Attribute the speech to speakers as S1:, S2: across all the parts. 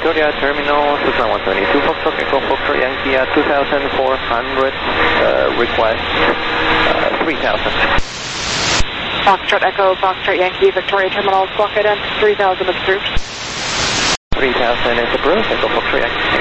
S1: Victoria Terminal, Cessna 172, Foxtrot, Echo Foxtrot Yankee, 2,400, request 3,000.
S2: Foxtrot Echo, Foxtrot Yankee, Victoria Terminal, squawk ident, 3,000 is approved.
S1: 3,000 is approved, Echo Foxtrot Yankee.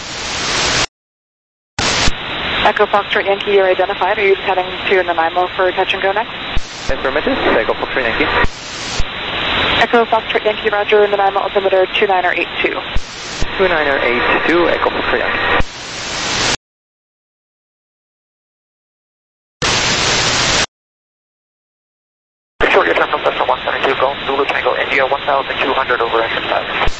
S2: Echo Foxtrot Yankee, you're identified. Are you just heading to Nanaimo for touch and go next?
S1: Affirmative, Echo Foxtrot Yankee.
S2: Echo Foxtrot Yankee, roger, Nanaimo altimeter 2982.
S1: 2982, Echo Foxtrot Yankee.
S3: Victoria Terminal, Cessna 172, Golf Zulu Tango India, 1,200 over engine 5.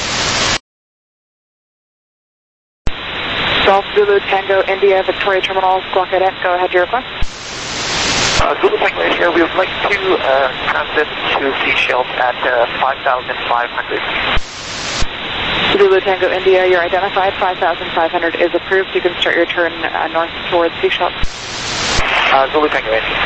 S2: Golf Zulu Tango India, Victoria Terminal, squawk ident, go ahead, your request.
S3: Zulu Tango India, we would like to transit to Seychelles at 5,500.
S2: Zulu Tango India, you're identified. 5,500 is approved. You can start your turn north towards Seychelles.
S3: Zulu Tango India.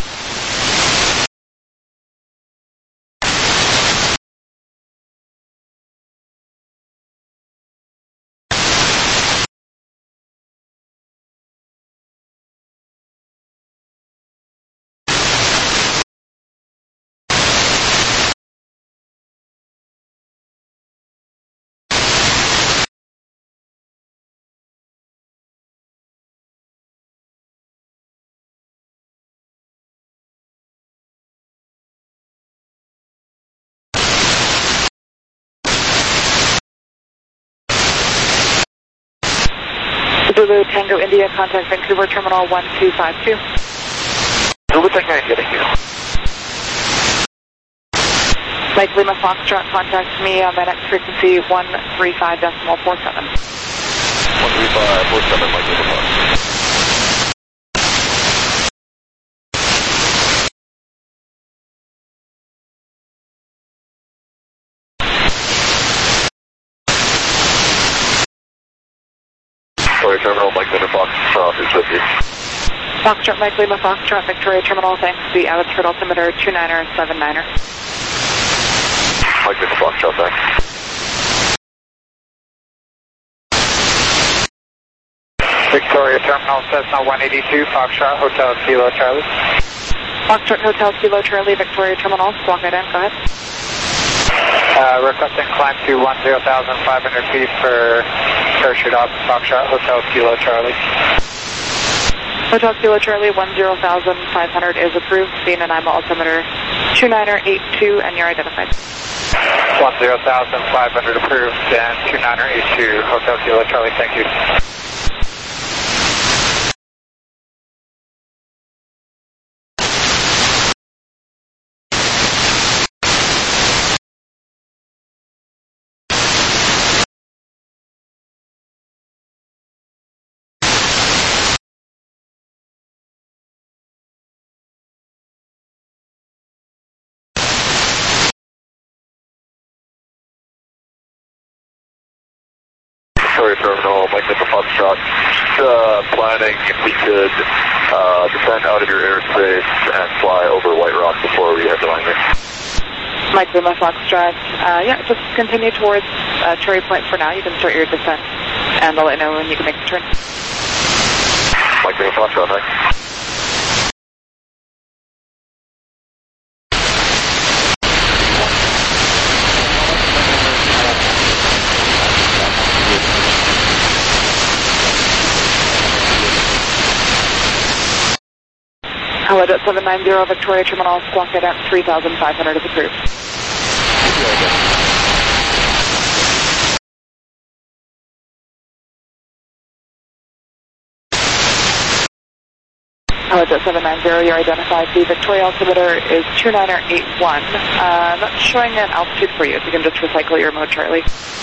S2: Zulu Tango India, contact Vancouver Terminal 1252.
S3: Zulu Tango India, thank you.
S2: Mike Lima Foxtrot, contact me on my next frequency 135.47.
S3: 135.47, Mike Lima Foxtrot. Victoria Terminal, Mike Lima Foxtrot is with you.
S2: Foxtrot, Mike Lima Foxtrot, Victoria Terminal, thanks. The Abbotsford altimeter 2979er.
S3: Mike Lima Foxtrot, thanks. Victoria Terminal, Cessna 182, Foxtrot, Hotel Kilo Charlie.
S2: Foxtrot Hotel Kilo Charlie, Victoria Terminal, squawk ident, go ahead.
S3: Requesting climb to 10,500 feet for parachute off Foxtrot, Hotel Kilo Charlie.
S2: Hotel Kilo Charlie, 10,500 is approved. The Nanaimo altimeter 2982, and you're identified.
S3: 10,500 approved and 2982, Hotel Kilo Charlie, thank you. Victoria Terminal, Mike Lima Foxtrot, just planning if we could descend out of your airspace and fly over White Rock before we head to landing.
S2: Mike Lima Foxtrot, yeah, just continue towards Cherry Point for now. You can start your descent, and I'll let you know when you can make the turn.
S3: Mike Lima Foxtrot, thanks.
S2: Hello, Jet 790, Victoria Terminal, squawk ident 3,500 is approved. Hello, Jet 790, you're identified. The Victoria altimeter is 2981. Not showing an altitude for you, if you can just recycle your mode, Charlie.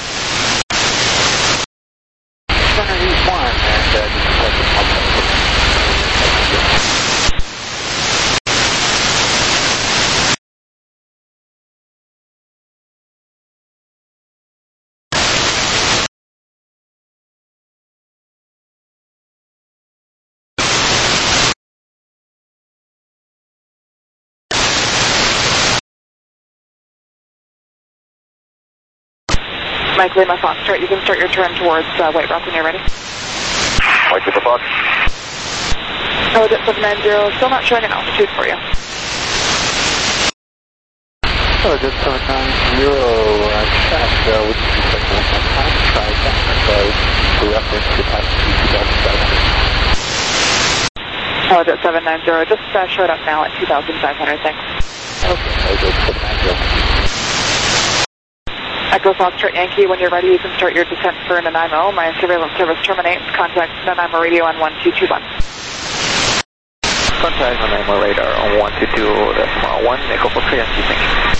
S3: 2981, and
S2: Mike Lima Foxtrot, you can start your turn towards White Rock when you're ready.
S3: Mike Lima Fox.
S2: Oh, Jet 790, still not showing an altitude for you.
S1: Oh, Jet 790, check, would you expect one more time? Try that, for reference to altitude 2,500.
S2: Oh, Jet 790, just showed up now at 2,500, thanks.
S1: Okay, Jet 790.
S2: Echo Foxtrot Yankee, when you're ready, you can start your descent for Nanaimo. My surveillance service terminates. Contact Nanaimo radio on 1221.
S1: Contact Nanaimo radar on 122.1, Echo Foxtrot Yankee, thank you.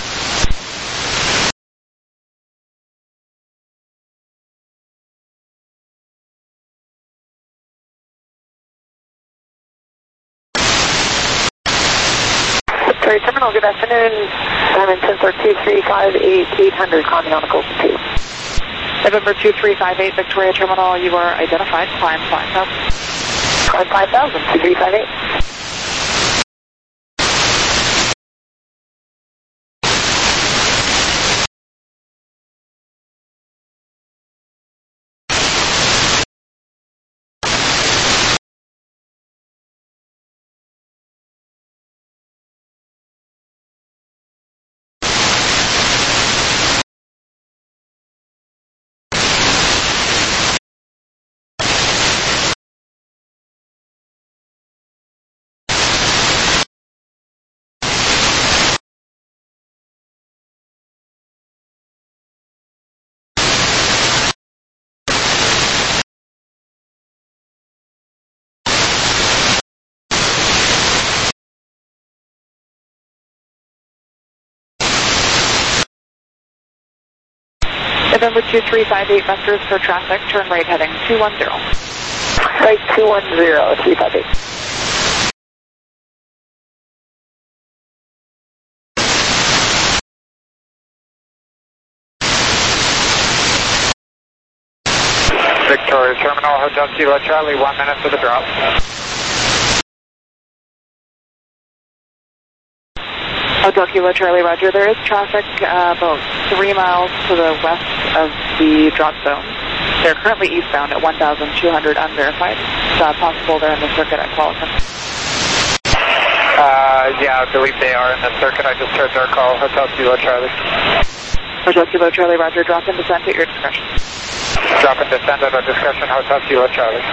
S4: Victoria Terminal, good afternoon. Dimension 2358 climbing on the Golden 2.
S2: November 2358, Victoria Terminal, you are identified. Climb 5000.
S4: Climb 5000, 2358.
S2: November 2358, vectors for traffic, turn right heading 210.
S4: Right 210, 358.
S5: Victoria Terminal, Hotel Kilo Charlie, 1 minute for the drop.
S2: Hotel Kilo Charlie, roger. There is traffic about 3 miles to the west of the drop zone. They're currently eastbound at 1,200 unverified. It's possible they're in the circuit at Qualicum.
S5: Yeah, I believe they are in the circuit. I just heard their call. Hotel Kilo Charlie.
S2: Hotel Kilo Charlie, roger. Drop and descent at your discretion.
S5: Drop and descend at our discretion. Hotel Kilo Charlie.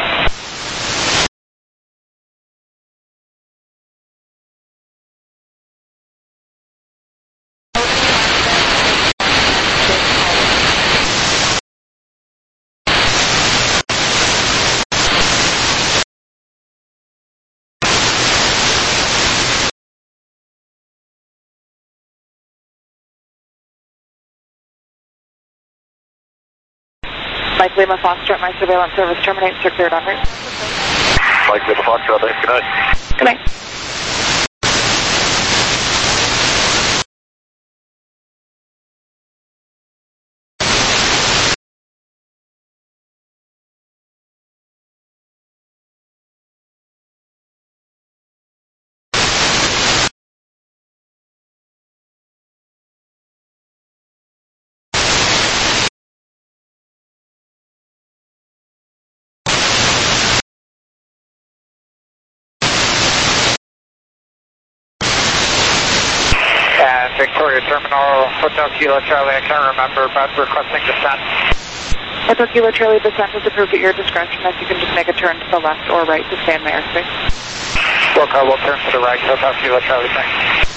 S2: Mike Lima Foxtrot, my surveillance service terminates. You're cleared en route.
S3: Mike Lima Foxtrot, thanks, good night.
S2: Good night.
S5: And Victoria Terminal, Hotel Kilo Charlie, I can't remember, but requesting descent.
S2: Hotel Kilo Charlie, descent is approved at your discretion. If you can just make a turn to the left or right to stay in the airspace.
S5: Local, we'll turn to the right. Hotel Kilo Charlie, thanks.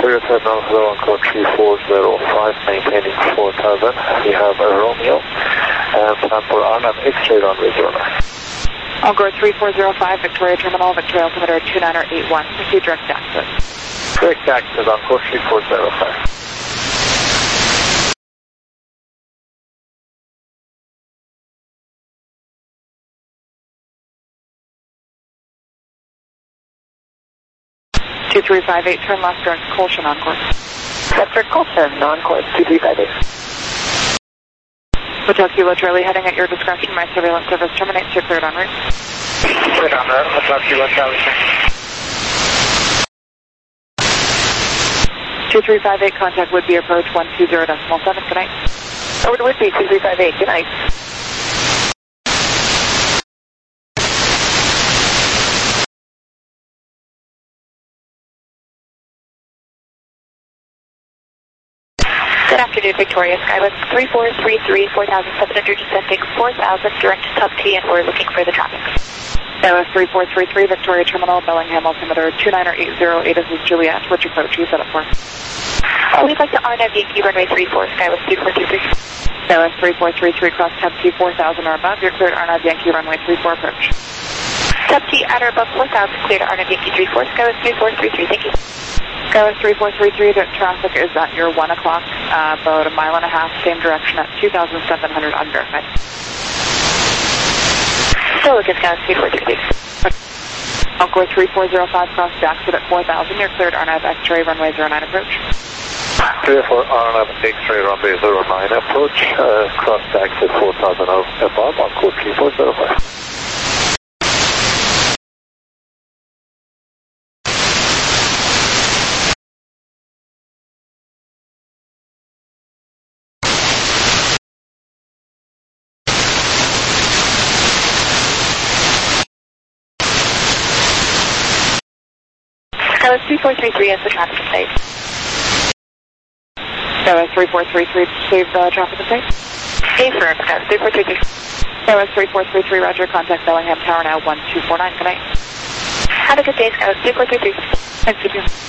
S1: Victoria Terminal, hello, on code 3405, maintaining 4000. We have a Romeo, and plan for Arnhem X-ray runway 09.
S2: Encore 3405, Victoria Terminal, Victoria altimeter 2981, proceed direct access.
S1: Direct access on code 3405.
S2: Two 2358, turn left direct Colshan on course.
S4: Left direct Colshan, on course, 2358.
S2: Hotel Kilo Charlie, heading at your discretion. My surveillance service terminates. You're cleared en route.
S5: Cleared en route. Hotel Kilo Charlie.
S2: 2358, contact would be approach 120.7. Good night.
S4: Over to Whitby, 2358. Good night.
S6: Good afternoon, Victoria. Skywest 3433, 4,700, descending 4,000, direct to Top T, and we're looking for the traffic.
S2: Skywest 3433, Victoria Terminal, Bellingham, altimeter 29808, this is Juliet. Which approach you set up for?
S6: We'd like to Arnhem Yankee runway 34, Skywest 2433.
S2: Skywest 3433, cross Top T 4,000 or above. You're cleared Arnhem Yankee runway 34 approach.
S6: Top T at or above 4,000, clear to Arnhem Yankee 34, Skywest 3433, thank you.
S2: Skywest 3433, the traffic is at your 1 o'clock, about a mile and a half, same direction at 2,700 unverified.
S6: Still looking Skywest 3433.
S2: Encore 3405, cross exit at 4,000, you're cleared Arnhem X-ray runway 09 approach.
S1: Clear for Arnhem X-ray runway 09 approach, cross exit 4,000 above on code 3405.
S6: Skywest 3433 as the traffic state.
S2: Skywest 3433, save the traffic state.
S6: Affirm, Skywest 3433.
S2: Skywest 3433, roger, contact Bellingham Tower now 1249, good night.
S6: Have a good day, Skywest 3433.
S2: Thanks, you too.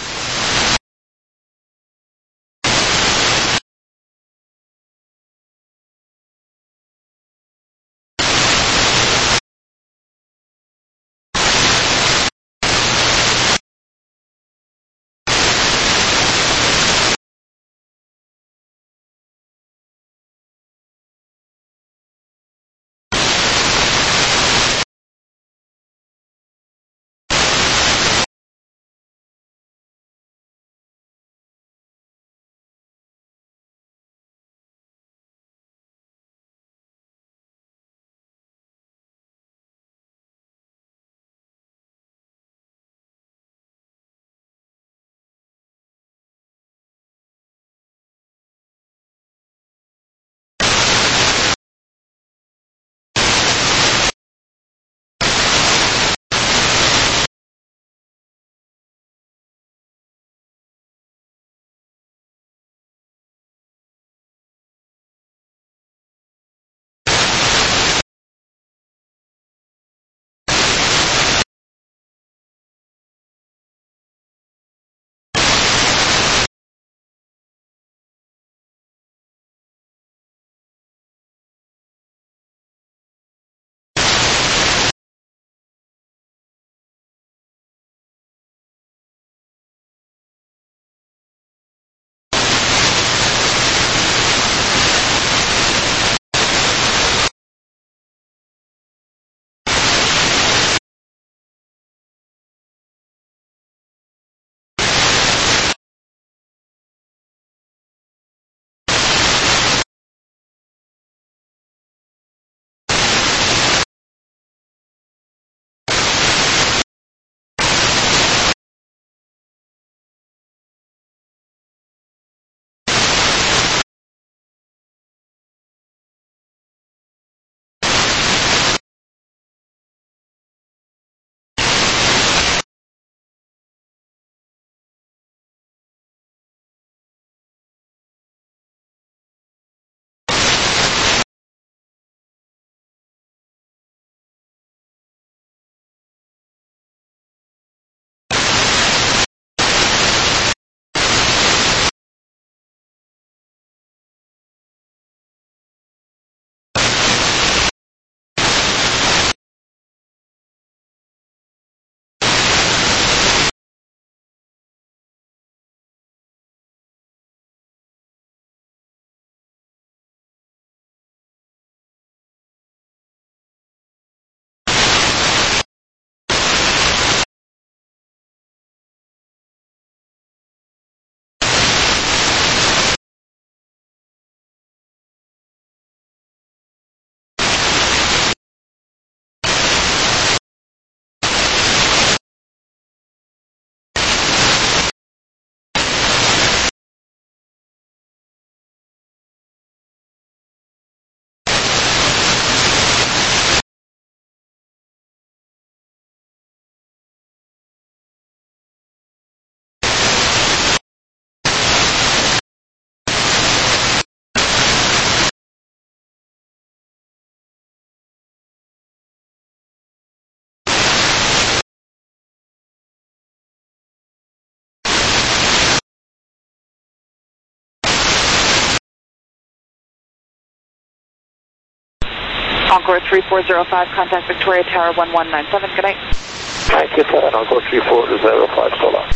S2: Encore 3405, contact Victoria Tower 1197. Good night.
S1: Thank you, sir. Encore 3405, so long.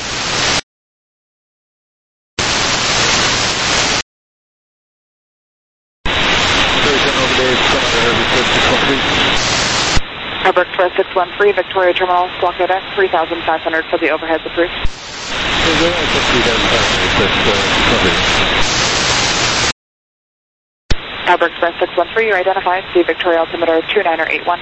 S2: Harbor Express 613, Victoria Terminal, Squawk Deck, 3,500 for the overhead approved. Harbor Express 613, you're identified. The Victoria altimeter 2981.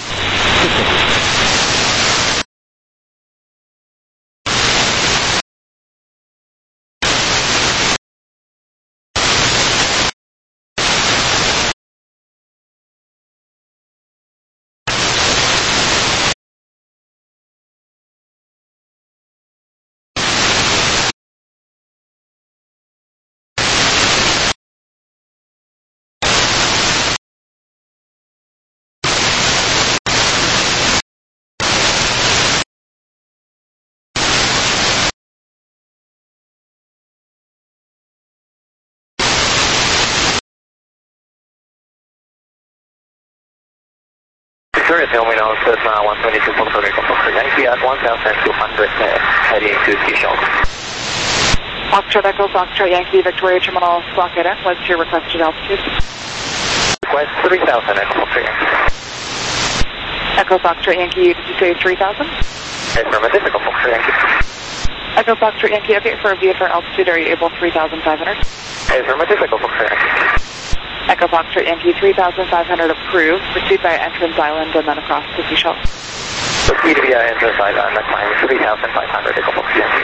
S1: Victoria, tell me now, says 122 Puerto Rico, Yankee at 1,200, heading to Seashell.
S2: Foxtrot Echo, Foxtrot Yankee, Victoria Terminal, Squawk Deck. What's your requested altitude?
S1: Request 3,000, Echo Yankee.
S2: Echo Foxtrot Yankee, did you say 3,000?
S1: Affirmative, Echo Foxtrot Yankee.
S2: Echo Foxtrot Yankee, okay, for VFR altitude, are you able 3,500?
S1: Affirmative, Echo Foxtrot Yankee.
S2: Echo Foxtrot Yankee, 3,500 approved, proceed by Entrance Island and then across to Seashell.
S1: Proceed via Entrance Island and climb 3,500, Echo Foxtrot Yankee.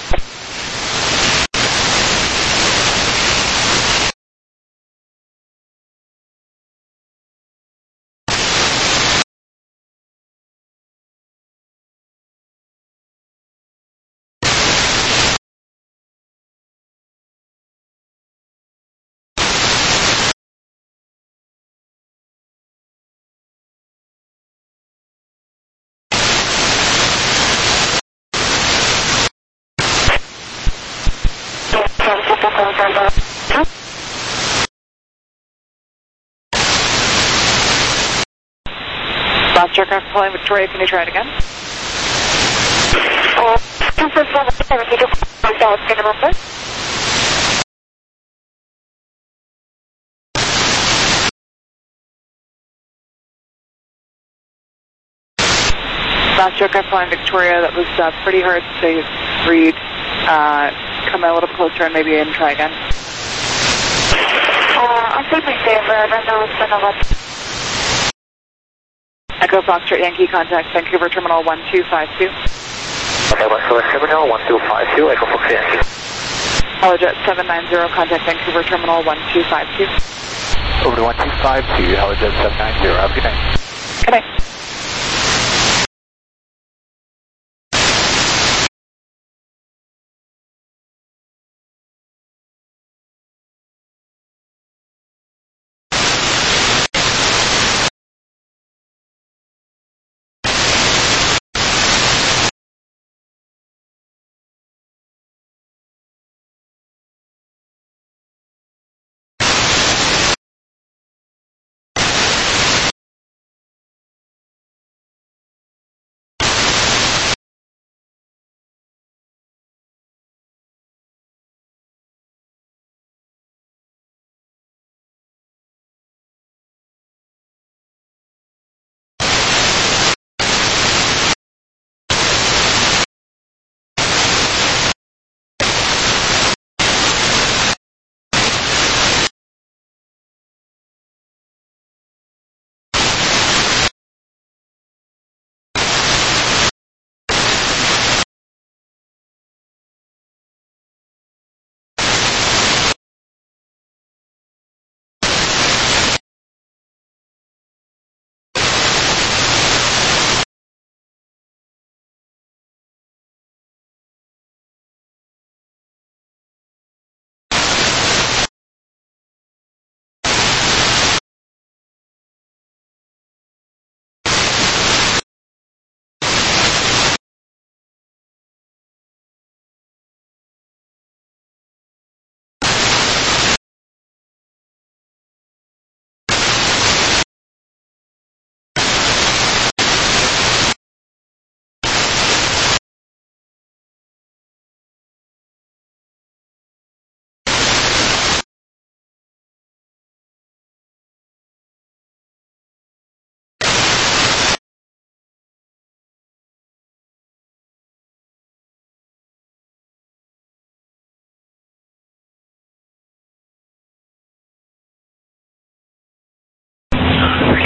S2: Last aircraft calling Victoria, can you try it again? Last aircraft calling Victoria, that was pretty hard to read. Come a little closer and maybe try again.
S6: I'll say my favorite, I know it's been a lot.
S2: Echo Foxtrot Yankee, contact Vancouver Terminal 1252.
S1: Okay, Vancouver Terminal 1252, Echo Foxtrot Yankee.
S2: Helijet 790, contact Vancouver Terminal 1252.
S5: Over to 1252, Helijet 790, have a good night.
S2: Good night.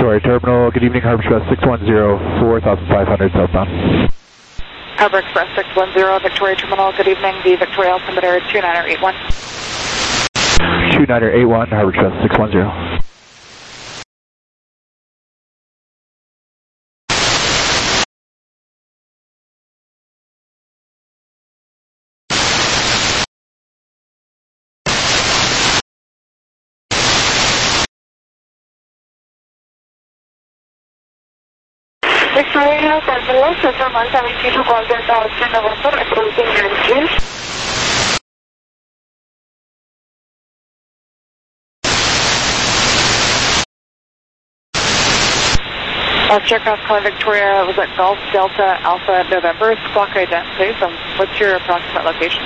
S7: Victoria Terminal, good evening, Harbor Express 610, 4500 southbound.
S2: Harbor Express 610, Victoria Terminal, good evening, the Victoria altimeter 2981.
S7: 2981, Harbor Express 610.
S4: Victoria Terminal, Cessna 172 call Delta Austin November, approaching Ranchville.
S2: Aircraft calling Victoria, was at Golf Delta Alpha November, squawk ident please, what's your approximate location?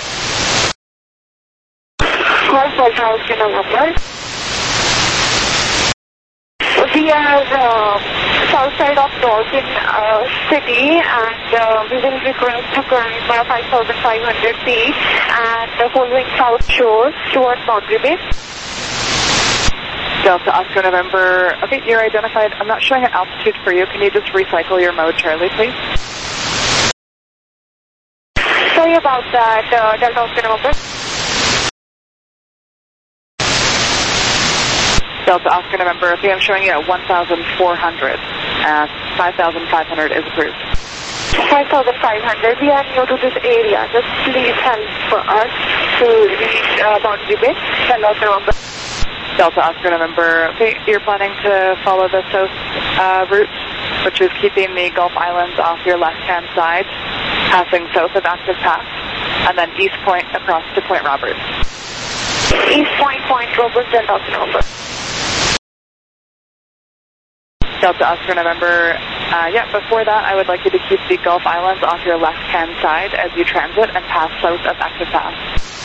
S4: Golf Delta Austin November. We are south side of Dawson City, and we will be going to climb 5,500 feet and following south shore towards Boundary Bay.
S2: Delta Oscar November, okay, you're identified. I'm not showing an altitude for you. Can you just recycle your mode, Charlie, please?
S4: Sorry about that, Delta Oscar November.
S2: Delta Oscar November, okay, I'm showing you at 1,400. 5,500 is approved.
S4: 5,500. We are new to this area. Just please help for us to reach Boundary Bay. Delta Oscar November.
S2: Delta Oscar November, okay, you're planning to follow the south route, which is keeping the Gulf Islands off your left-hand side, passing south of Active Pass, and then East Point across to Point Roberts.
S4: East Point, Point Roberts, Delta Oscar November.
S2: Delta Oscar November, yeah, before that, I would like you to keep the Gulf Islands off your left-hand side as you transit and pass south of Active Pass.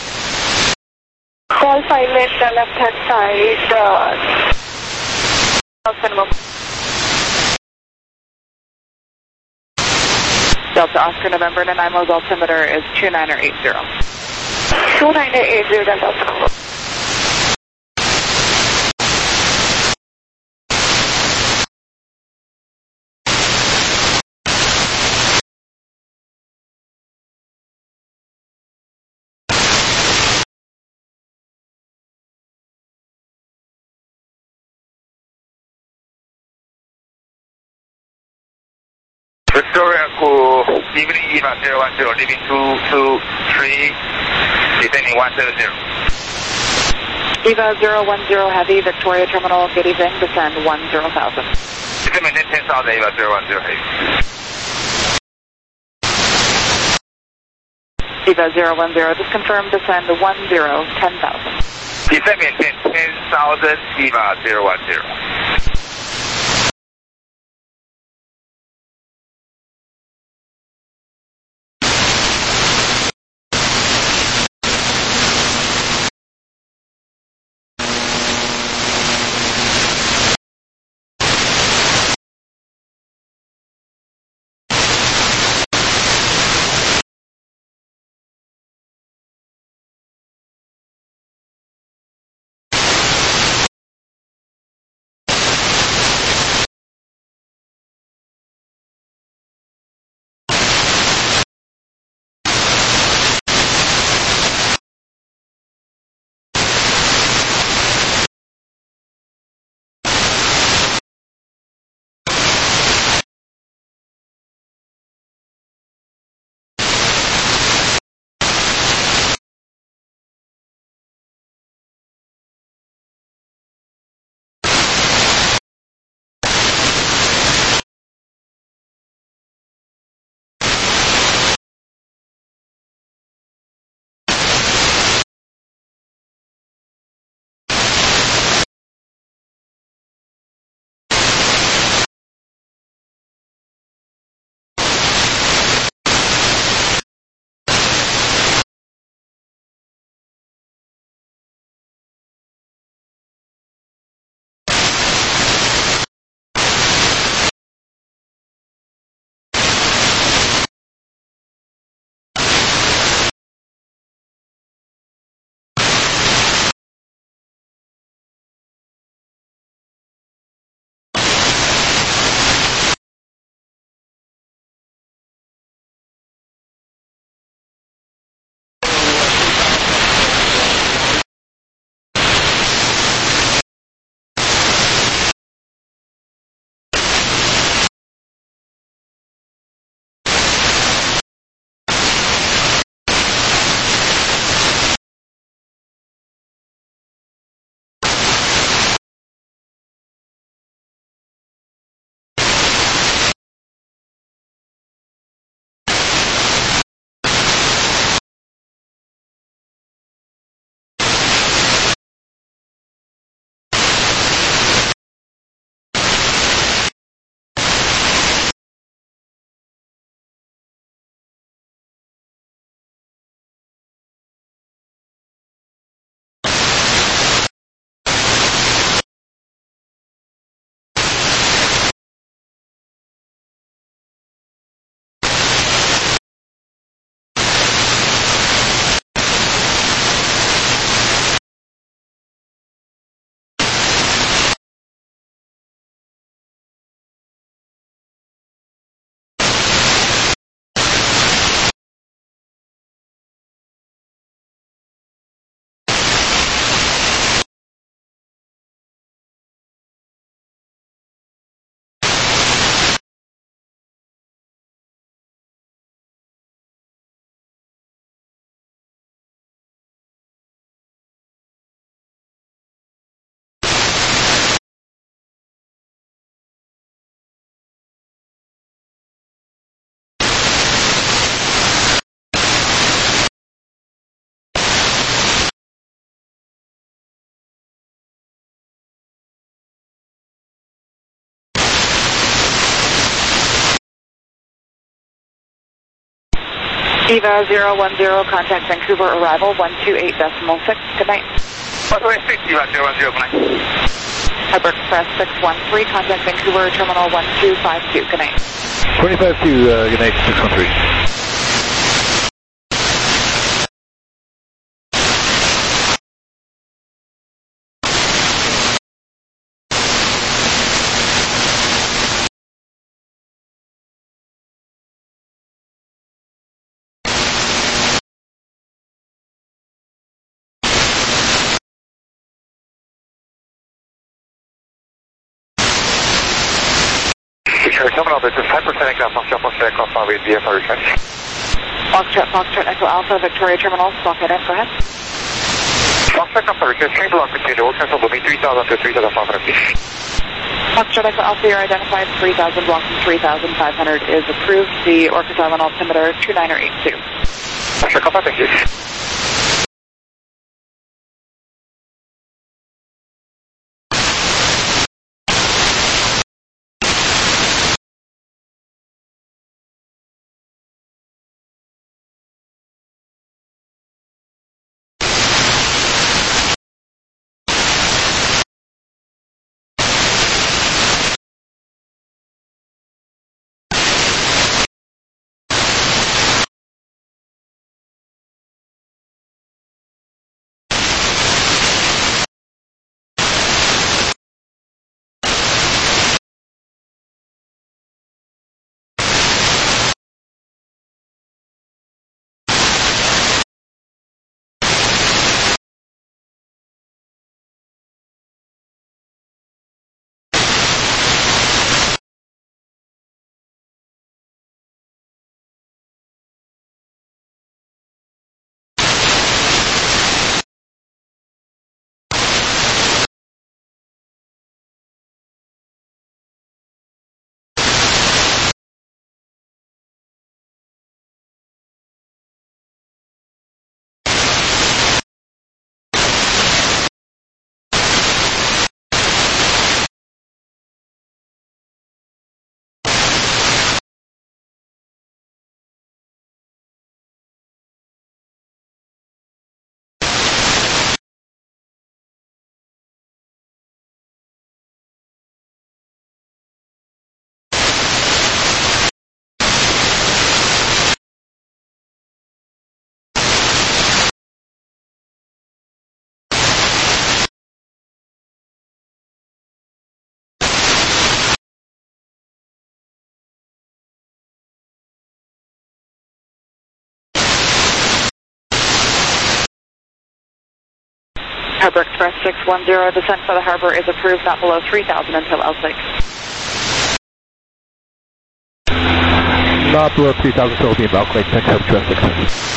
S4: Gulf Island, the left-hand side, Oscar November.
S2: Delta Oscar November, Nanaimo's altimeter is 2980.
S4: 2980, Delta Oscar November.
S5: Victoria, good evening, EVA 010, leaving 223, descending 170.
S2: EVA 010 Heavy, Victoria Terminal, good evening, descend 10,000.
S5: Maintain 10,000, EVA 010 Heavy.
S2: EVA 010, just confirm, descend 10,000.
S5: Descend maintain 10,000, EVA 010.
S2: EVA 010, contact Vancouver arrival 128.6. Good night.
S5: 126, EVA 010, good night.
S2: Harbor Express 613, contact Vancouver terminal 1252. Good night.
S7: 252, good night, 613.
S5: Terminal, this is 10% aircraft, Foxtrot Alpha with VFR request.
S2: Foxtrot Echo Alpha, Victoria Terminal, block head in, go ahead.
S5: Foxtrot Alpha request, change block between all cancel moving 3,000 to 3,500 feet.
S2: Foxtrot Echo Alpha, you're identified 3,000, block from 3,500 is approved. The Orcas Island altimeter 2982.
S5: Foxtrot Alpha, thank you.
S2: Harbor Express 610, descent for the harbor is approved not below 3,000 until outside.
S7: Not below 3,000 till the about Lake Tech, Harbor Express 610.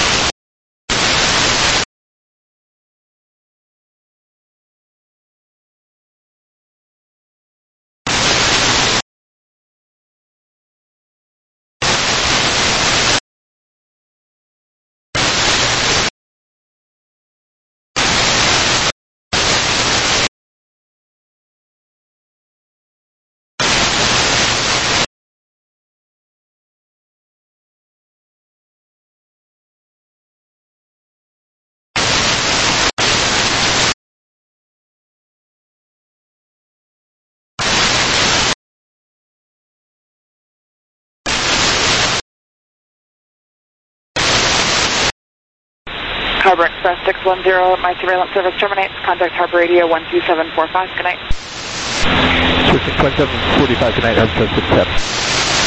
S2: Harbor Express 610, my surveillance service terminates. Contact Harbor Radio 12745. Good night.
S7: Switching 2745, good night, Harbor Express 67.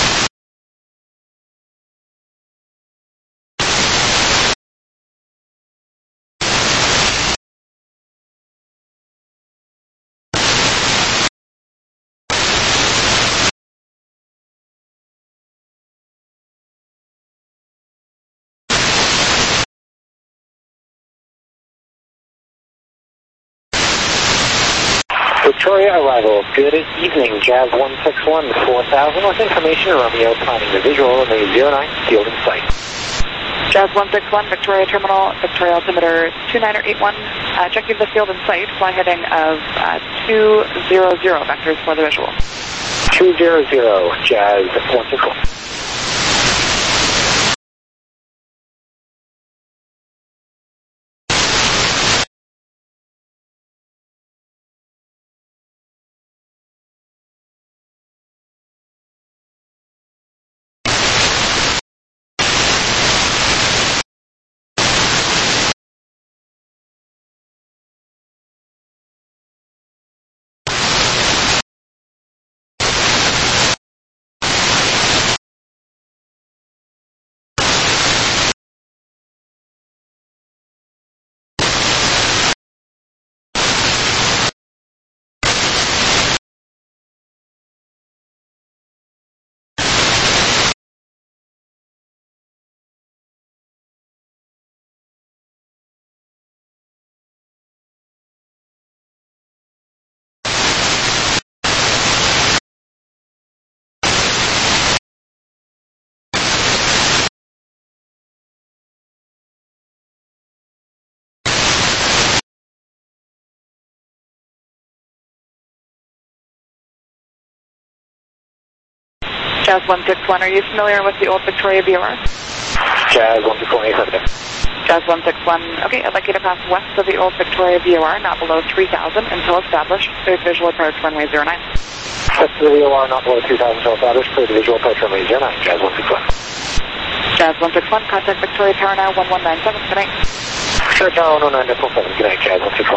S8: Victoria arrival. Good evening, Jazz 161 4000 with information Romeo planning the visual on the 09 field in sight.
S2: Jazz 161, Victoria Terminal, Victoria altimeter 2981, checking the field in sight, fly heading of 200 vectors for the visual.
S8: 200, Jazz 161.
S2: Jazz 161, are you familiar with the old Victoria VOR?
S8: Jazz 161, affirmative.
S2: Jazz 161, okay, I'd like you to pass west of the old Victoria VOR, not below 3,000 until established. Cleared visual approach runway 09.
S8: West of the VOR, not below 2,000 until established. Cleared visual approach runway 09, Jazz 161.
S2: Jazz 161, contact Victoria Tower now 1197, good night.
S8: Sure, Tower 119.7, good night, Jazz 161.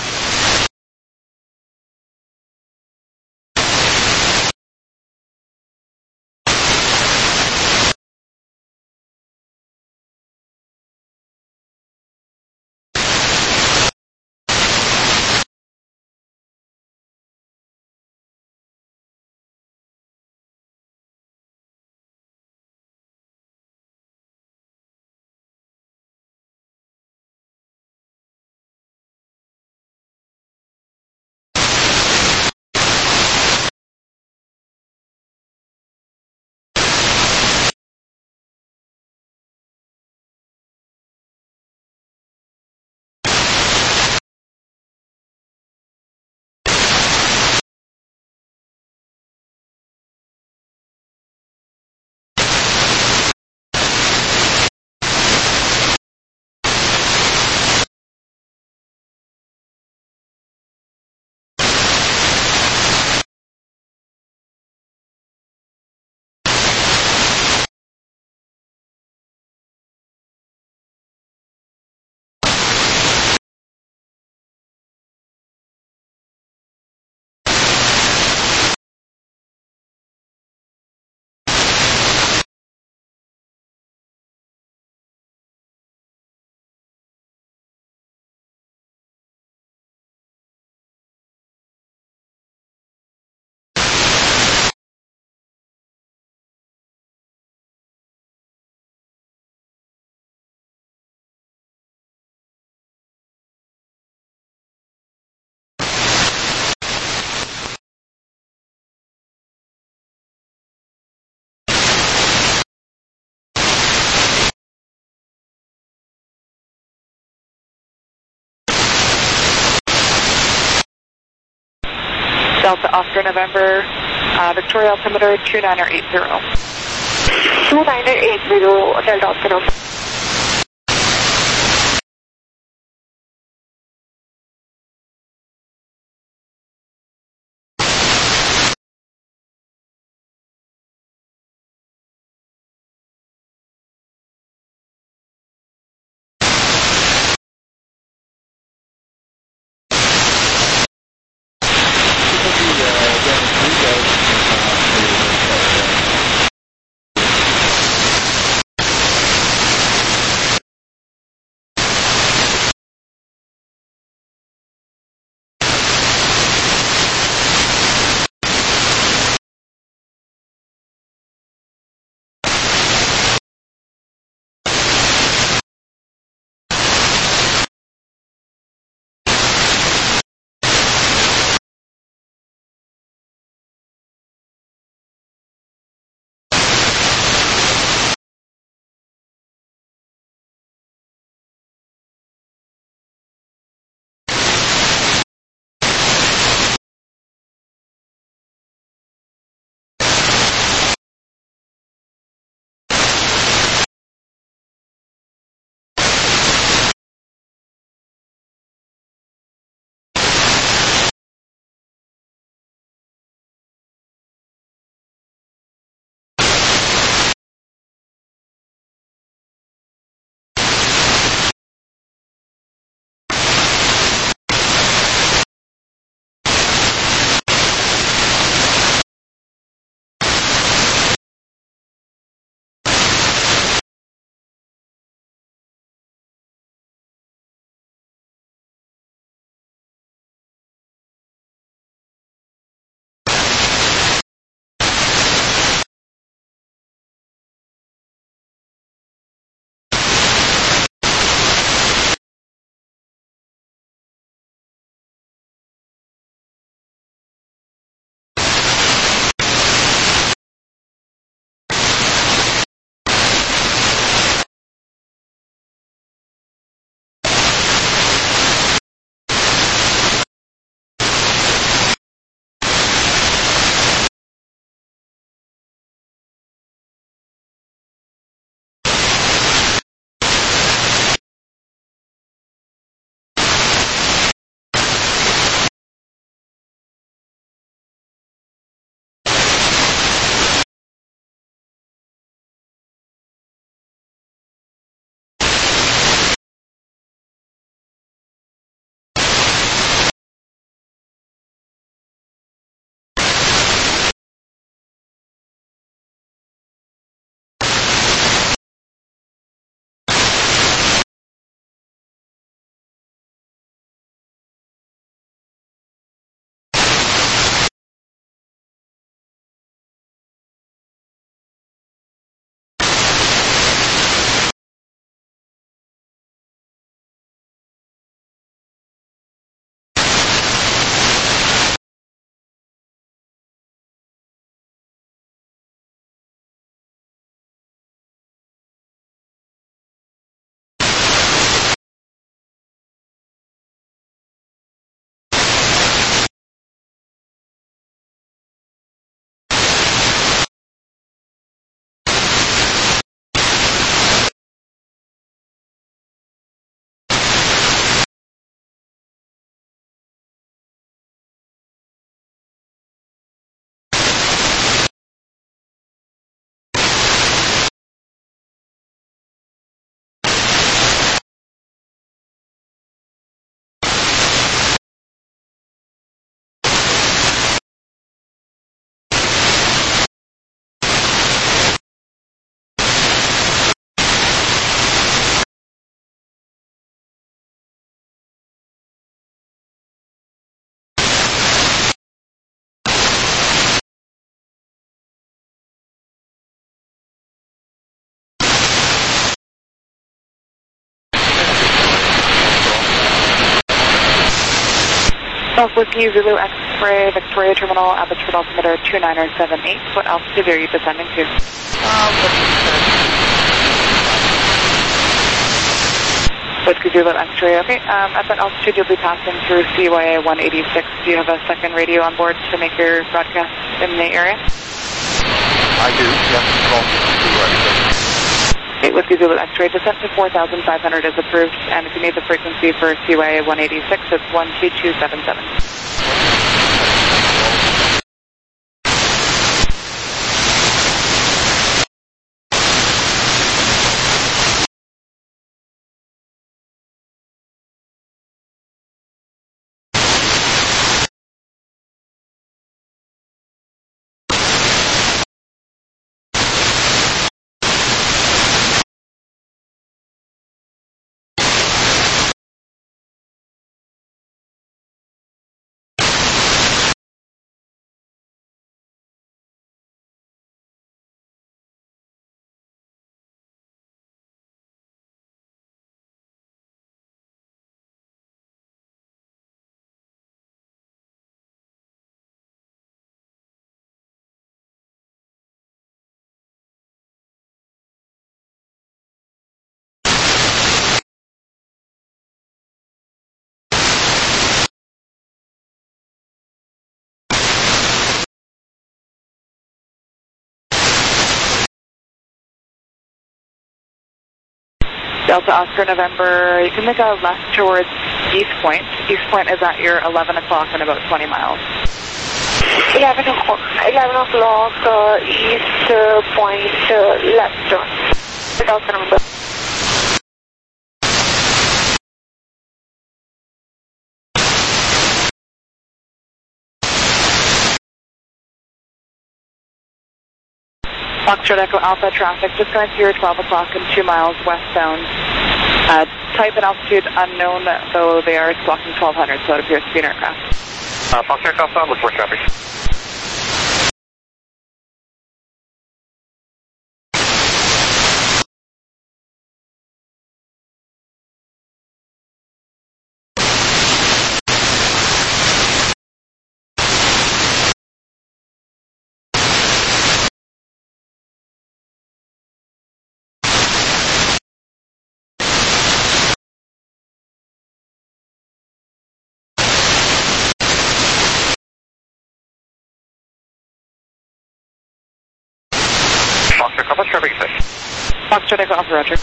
S2: Delta Oscar November, Victoria altimeter 2980.
S4: 2980, Delta Oscar November.
S2: Golf Whiskey Zulu X-Ray Victoria Terminal, altitude altimeter 2978. What altitude are you descending to? Whiskey Zulu X-Ray, okay. At that altitude you'll be passing through CYA 186. Do you have a second radio on board to make your broadcast in the area?
S7: I do, yes.
S2: Okay, Whiskey Zulu X-Ray, descent to 4,500 is approved, and if you need the frequency for CYA 186, it's 12277. Delta Oscar November, you can make a left towards East Point. East Point is at your 11 o'clock in about 20 miles.
S4: 11 o'clock East Point, left turn. Delta November.
S2: Foxtrot Echo Alpha traffic, just going through your 12 o'clock and 2 miles westbound. Type and altitude unknown, though they are clocking 1200, so it appears to be an aircraft.
S5: Foxtrot Alpha, look for traffic. Foxtrot Alpha, traffic is
S2: Foxtrot Echo Alpha, roger.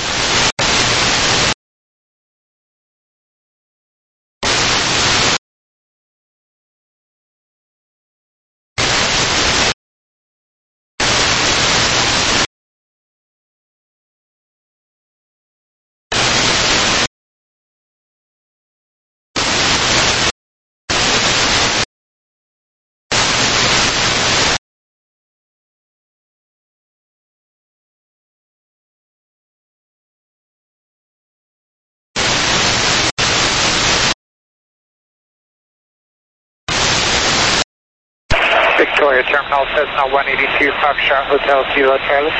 S5: Victoria Terminal, Cessna 182, Foxtrot Hotel Kilo Charlie.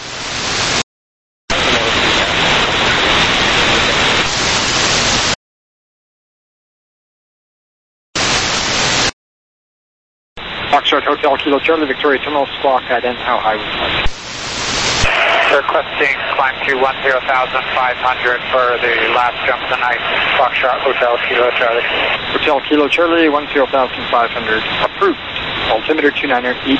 S8: Foxtrot Hotel Kilo Charlie, Victoria Terminal, squawk ident, how high would you like?
S5: Requesting climb to 10,500 for the last jump tonight. Foxtrot Hotel Kilo Charlie.
S8: Hotel Kilo Charlie, 10,500, approved. Altimeter 2980.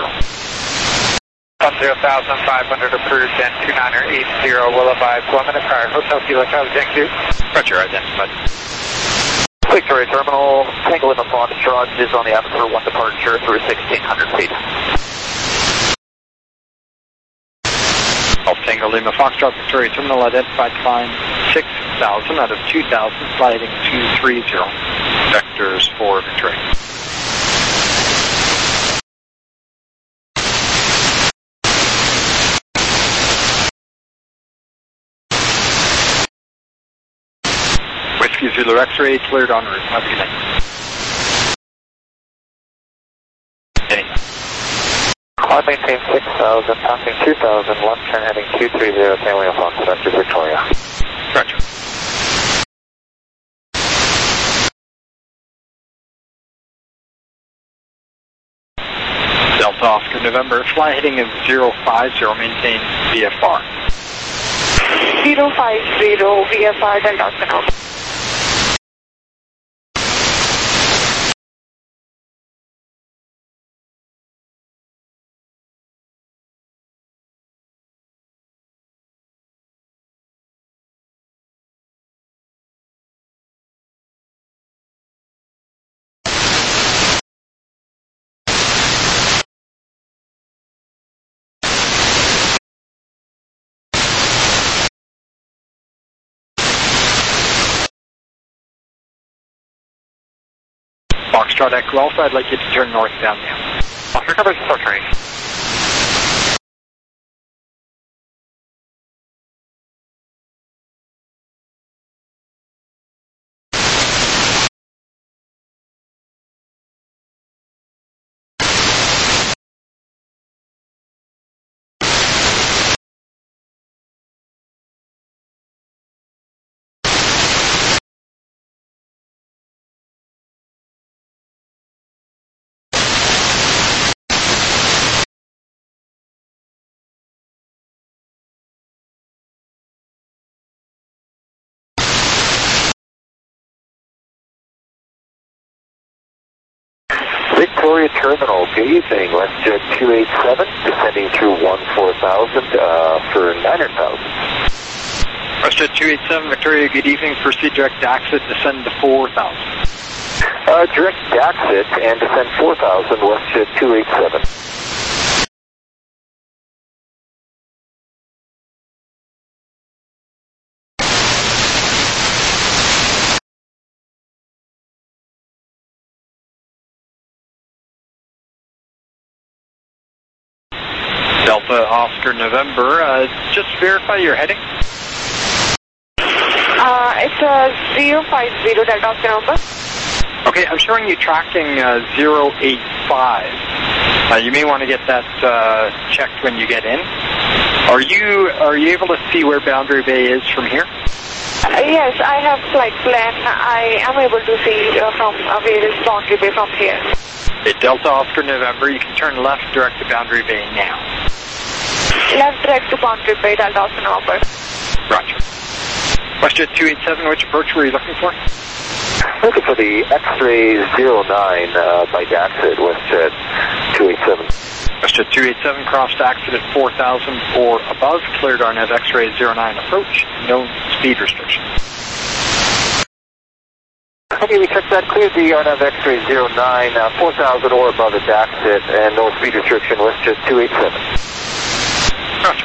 S5: 10,500 approved and 2980 will arrive 1 minute prior. Hotel Kilo Charlie, thank you.
S8: Roger, identified.
S3: Victoria Terminal, Tango Lima Foxtrot is on the atmosphere 1 departure through 1,600 feet.
S8: Tango Lima Foxtrot, Victoria Terminal, identified climb 6,000 out of 2,000, sliding 230. Vectors for Victoria. Whiskey Zulu X-ray, cleared en route. Have a good night.
S1: Climb maintain 6,000, passing 2,000, left turn heading 230, Tango Foxtrot to Victoria.
S8: Roger. Delta Oscar November, fly heading of 050, maintain VFR.
S4: 050 VFR Delta Oscar November.
S8: Foxtrot Echo Alpha, I'd like you to turn northbound now.
S5: Oscar covers the terrain.
S1: Victoria Terminal, good evening. WestJet 287, descending through 14,000 for 900,000.
S8: WestJet 287, Victoria, good evening. Proceed direct exit, descend to 4,000.
S1: Direct exit and descend 4,000, WestJet 287.
S8: Delta Oscar November, just verify your heading.
S4: It's 050 Delta Oscar November.
S8: Okay, I'm showing you tracking 085. You may want to get that checked when you get in. Are you able to see where Boundary Bay is from here?
S4: Yes, I have flight plan. I am able to see from where is Boundary Bay from here.
S8: Okay, Delta Oscar November, you can turn left direct to Boundary Bay now.
S4: Left direct to Boundary Bay, Delta Oscar November.
S8: Roger. WestJet 287, which approach were you looking for?
S1: Looking for the X-ray 09 by exit, WestJet 287.
S8: WestJet 287, crossed exit at 4,000 or above, cleared RNAV X-ray 09 approach, no speed restriction.
S1: Okay, we checked that, cleared the RNAV X-ray 09, 4,000 or above its exit, and no speed restriction, WestJet 287.
S8: Roger.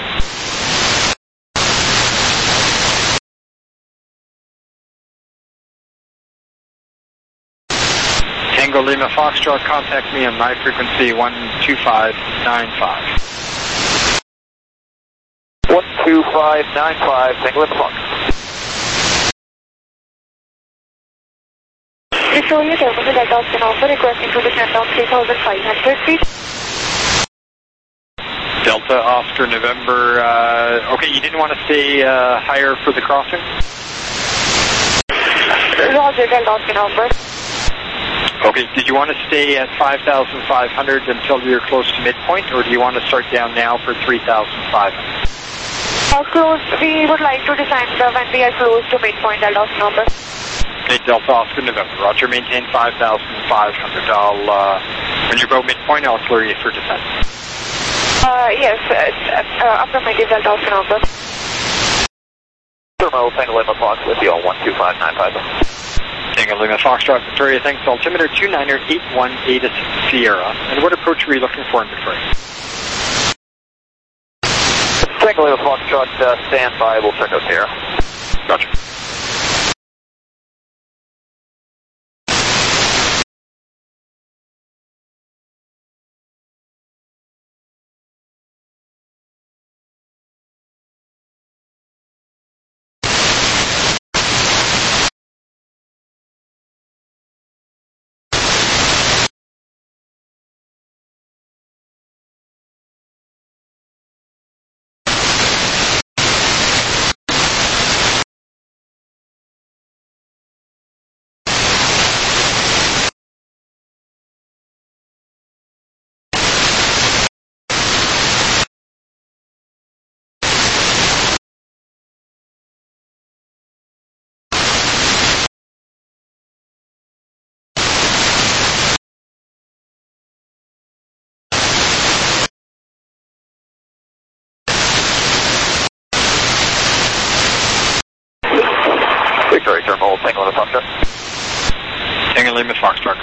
S8: Tango Lima Foxtrot, contact me on my frequency 12595.
S1: 12595, Tango Lima Fox.
S4: Victoria Terminal Delta Oscar November, requesting to descend down 3,500 feet.
S8: Delta Oscar November, okay, you didn't want to stay higher for the crossing?
S4: Roger, Delta Oscar November.
S8: Okay, did you want to stay at 5,500 until you're close to midpoint, or do you want to start down now for 3,500?
S4: Close, we would like to descend when we are close to midpoint, Delta Oscar November.
S8: Okay, Delta Oscar November, Roger, maintain 5,500. When you're about midpoint, I'll clear you for descent.
S4: Yes, affirmative, Delta Oscar November.
S1: Terminal, Tango Lima Fox with you on 12595.
S8: Tango Lima Foxtrot, Victoria, thanks. Altimeter 2981 Ada Sierra. And what approach were you looking for in Victoria?
S1: Tango Lima Foxtrot, stand by, we'll check out here.
S8: Roger.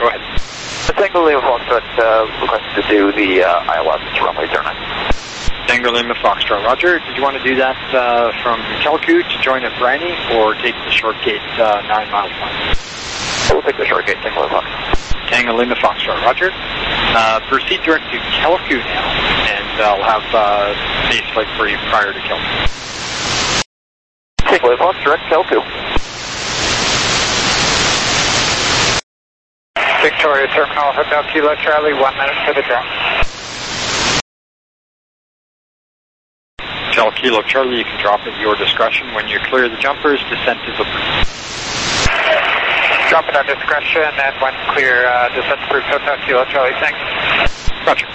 S8: go ahead.
S3: Tango Lima Foxtrot requested to do the ILS runway 09.
S8: Tango Lima Foxtrot, Roger. Did you want to do that from Kelku to join at Briny, or take the short gate 9 miles long?
S3: We'll take the short gate, Tango Lima Foxtrot.
S8: Tango Lima Foxtrot, Roger. Proceed direct to Kelku now, and I'll have base flight for you prior to Kelku.
S3: Tango Lima Foxtrot, Kelku.
S5: Victoria Terminal, Hotel Kilo Charlie, 1 minute for the drop.
S8: Hotel Kilo Charlie, you can drop at your discretion. When you clear the jumpers, descent is approved.
S5: Drop it at discretion, and when clear, descent approved, Hotel Kilo Charlie, thanks.
S8: Roger.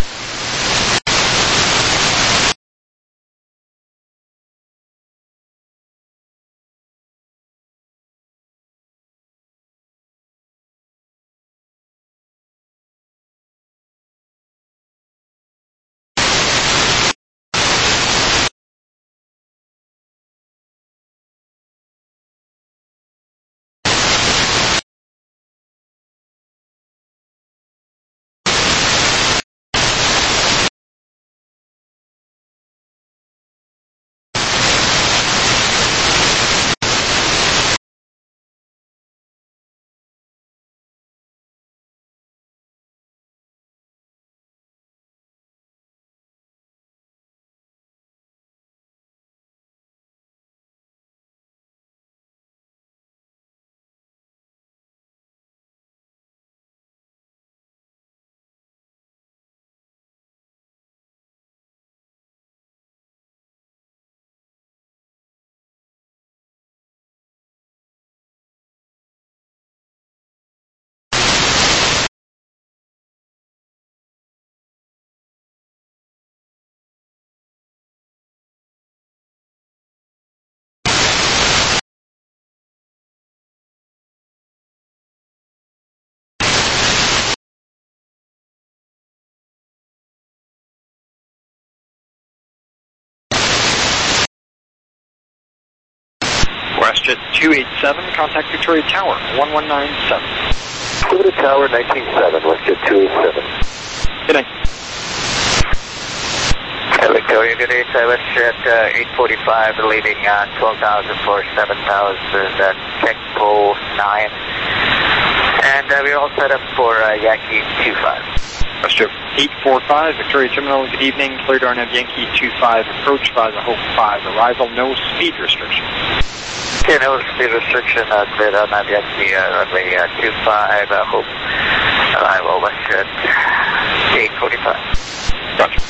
S8: WestJet 287, contact Victoria Tower, 1197.
S3: Victoria Tower, 197, WestJet 287.
S8: Good night.
S1: Victoria, good day, WestJet 845, leaving 12,000 for 7,000 at Techpole 9. And we're all set up for Yankee 25.
S8: WestJet 845, Victoria Terminal, good evening. Cleared RNAV Yankee 25, approach via the Hope 5. Arrival, no speed restriction.
S1: Okay, no speed restriction, cleared RNAV Yankee runway 25, Hope. Arrival, WestJet 845.
S8: Roger.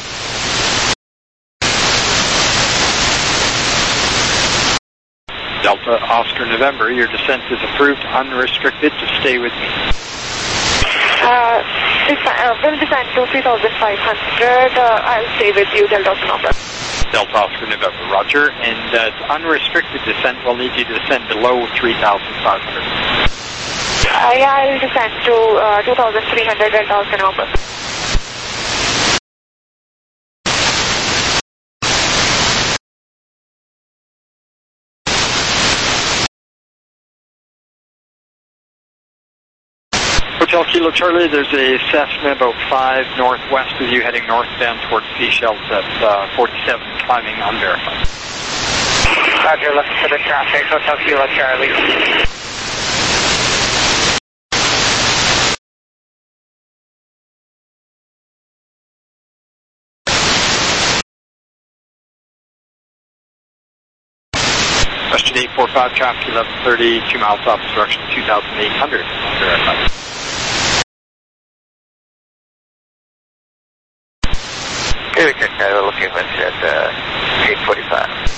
S8: Delta Oscar November, your descent is approved, unrestricted, to stay with me.
S4: Will descend to 3,500. I'll stay with you, Delta Oscar November.
S8: Delta Oscar November, Roger. And it's unrestricted descent. We'll need you to descend below 3,500.
S4: Yeah, I'll descend to 2,300 Delta Oscar November.
S8: Hotel Kilo Charlie, there's a Cessna about 5 northwest of you heading northbound towards Seychelles at 47, climbing unverified.
S5: Roger, looking for the traffic, Hotel Kilo Charlie.
S8: WestJet 845, traffic 1130, 2 miles off direction 2,800, unverified.
S1: Okay, we're looking at WestJet 845.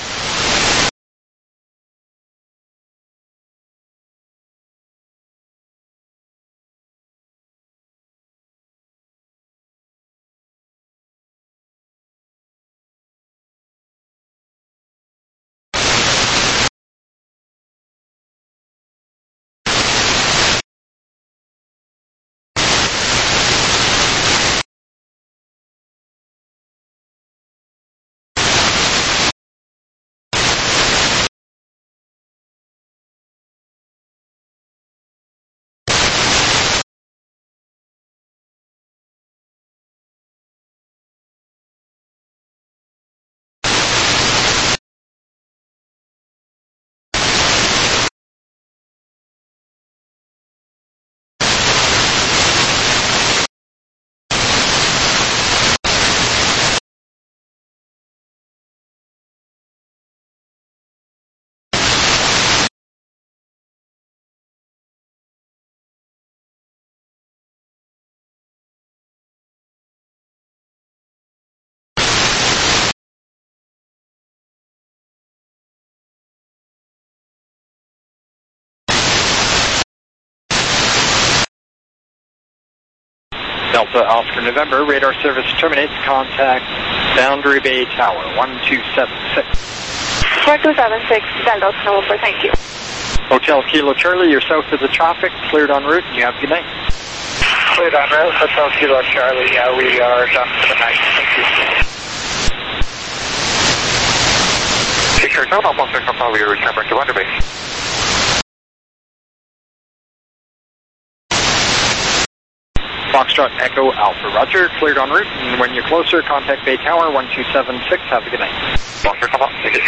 S8: Delta Oscar November. Radar service terminates. Contact Boundary Bay Tower, 1276.
S4: 1276, Delta Oscar November, thank you.
S8: Hotel Kilo Charlie, you're south of the traffic, cleared en route, and you have a good night.
S5: Cleared en route, Hotel Kilo Charlie, we are done for the night. Thank you.
S3: Sure, no, almost confirm we are returning to Boundary Bay.
S8: Foxtrot Echo Alpha, roger, cleared en route, and when you're closer, contact Bay Tower, 1276, have a good night.
S3: Foxtrot, come on, thank you.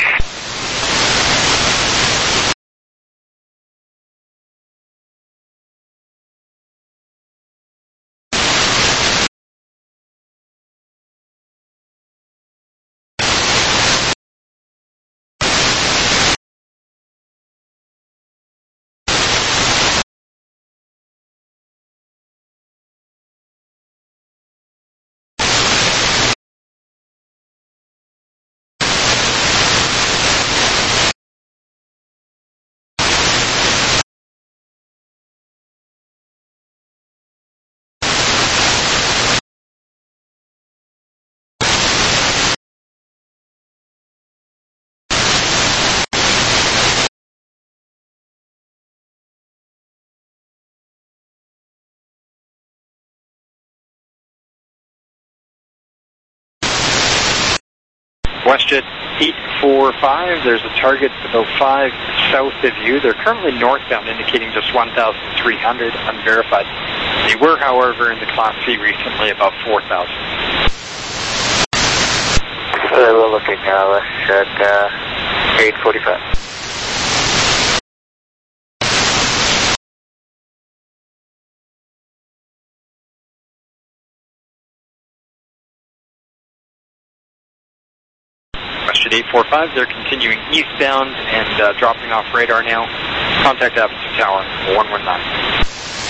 S8: WestJet 845, there's a target about 5 south of you. They're currently northbound, indicating just 1,300, unverified. They were, however, in the Class C recently above 4,000.
S1: We're looking WestJet 845.
S8: WestJet 845, they're continuing eastbound and dropping off radar now. Contact Abbotsford Tower, 119.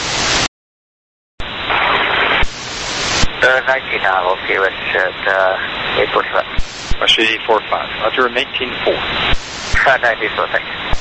S1: 19 now, okay, WestJet 845.
S8: WestJet 845, roger, 194.
S1: 94, thank you.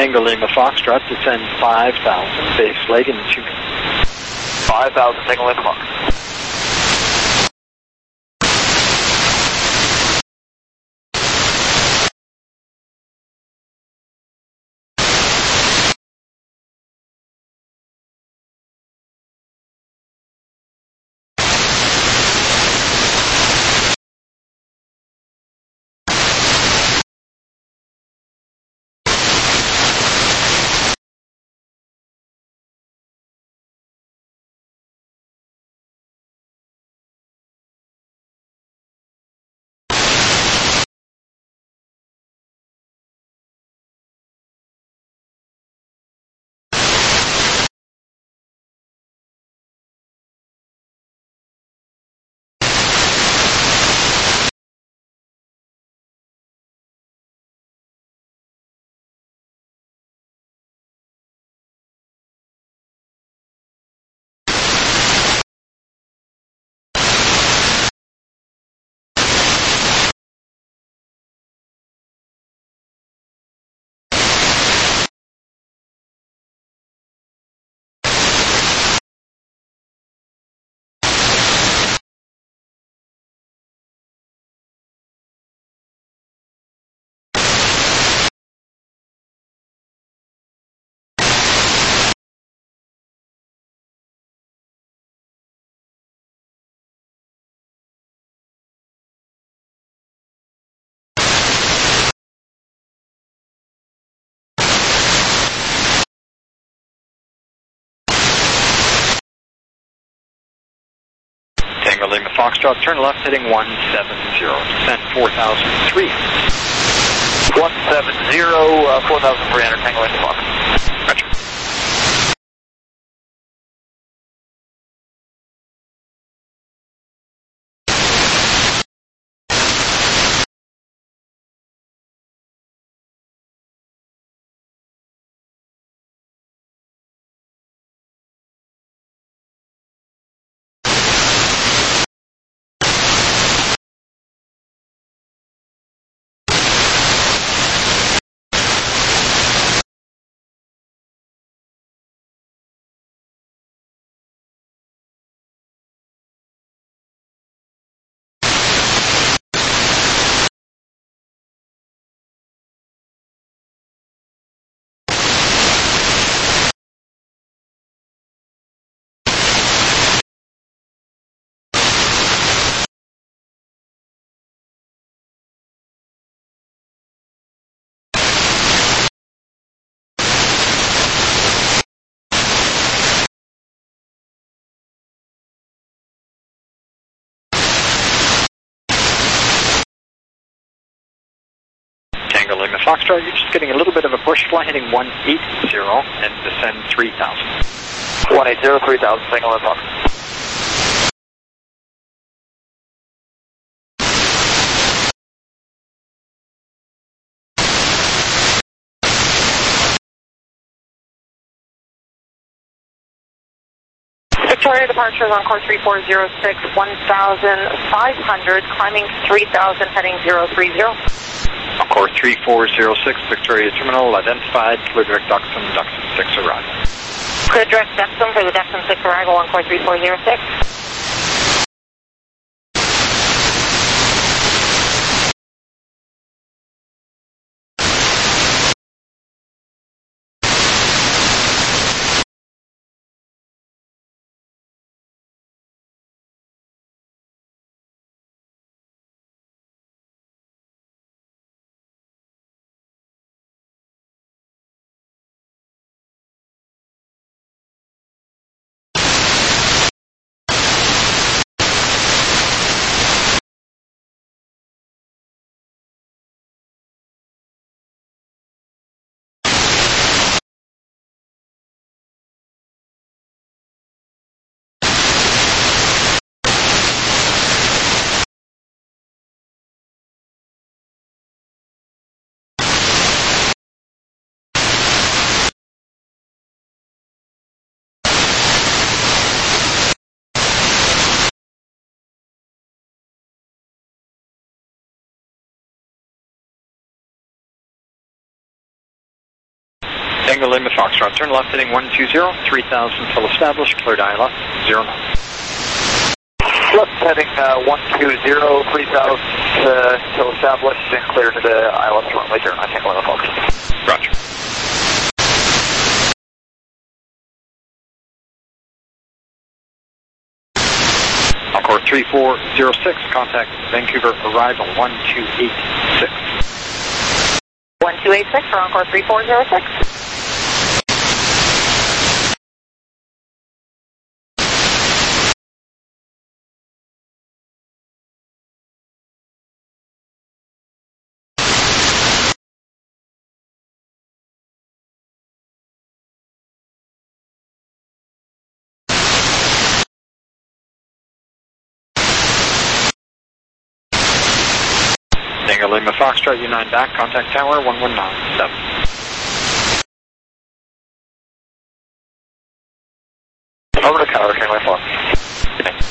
S8: Tango Lima Foxtrot, descend 5,000, base leg in 2 minutes.
S3: 5,000, Tango Lima Fox.
S8: Tango Lima Foxtrot, turn left heading 170, descend 4,003.
S3: 170, 4,300, Tango Lima Fox.
S8: Roger. Tango Lima Foxtrot, you're just getting a little bit of a push, fly heading 180 and descend 3,000.
S3: 180, 3,000, Tango Lima Fox.
S6: Victoria departures on course 3406, 1,500, climbing 3,000, heading 030.
S8: On course 3406, Victoria Terminal, identified, clear direct Duxton 6 arrival.
S6: Clear direct Duxton for the Duxton 6 arrival on course 3406.
S8: Tango Lima Foxtrot, turn left heading 120, 3000, full established, clear to ILS, 0 knots.
S1: Left heading 120, 3000, still established and clear to the ILS runway 09, Tango Lima Foxtrot.
S8: Roger. Encore 3406, contact Vancouver arrival 1286.
S6: 1286 for Encore 3406.
S8: Tango Lima Foxtrot, U9 back, contact tower 1197.
S1: Over to tower, Tango Lima Fox.
S8: Good night.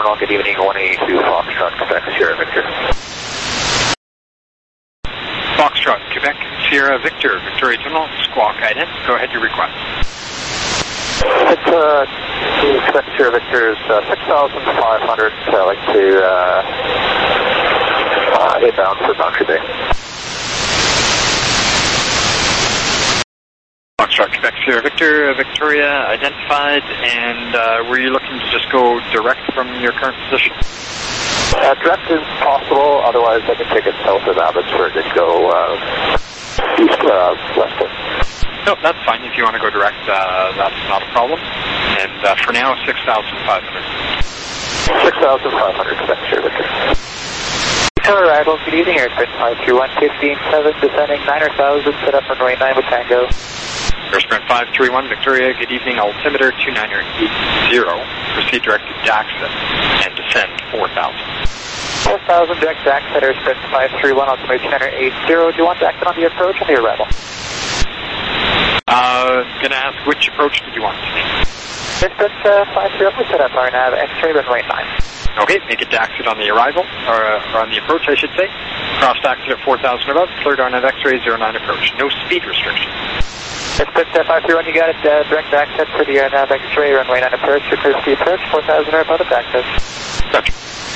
S1: Terminal, good evening, 182 Foxtrot, Quebec, Sierra Victor.
S8: Foxtrot, Quebec, Sierra Victor, Victoria Terminal, Squawk ident. Go ahead, your request.
S1: It's Quebec, Sierra Victor is 6,500, I'd like to inbound for Boundary Bay.
S8: Foxtrot, Quebec, Sierra Victor, Victoria identified, and were you looking to just go direct from your current position?
S1: Direct is possible, otherwise I can take it south of Abbotsford and go east, west.
S8: No, that's fine. If you want to go direct, that's not a problem. And for now, 6,500.
S1: 6,500, Quebec, Sierra Victor.
S5: Arrival, good evening, Airspace 531, 15-7, descending 9,000, set up runway 9 with Tango.
S8: Airsprint 531, Victoria, good evening, altimeter 2980. Proceed direct to Daxon and descend 4,000.
S5: 4,000, direct Daxon, Airsprint 531, altimeter 2980. Do you want Daxon on the approach or the arrival?
S8: Gonna ask, which approach did you want?
S5: Airsprint 531, we set up our nav, X-ray runway 9.
S8: Okay, make it Daxon on the arrival, or on the approach, I should say. Cross Daxon at 4,000 above, cleared on an X-ray 09 approach. No speed restriction.
S5: Airsprint 531, you got it, direct access for the nav X-ray, runway 9 approach, your first approach, 4,000 or above access.
S8: Gotcha.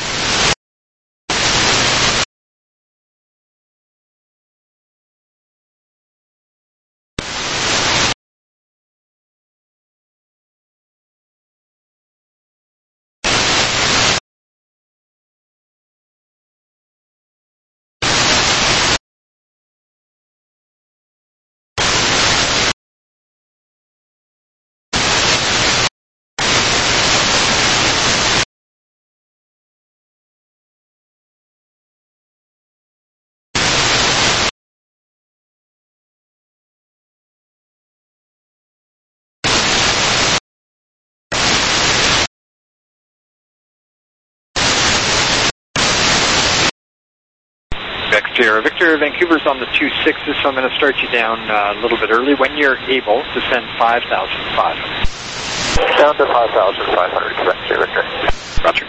S8: Sierra Victor, Vancouver's on the 2.6s, so I'm going to start you down a little bit early. When you're able, descend 5,500.
S1: Down to 5,500, Quebec, Sierra Victor.
S8: Roger.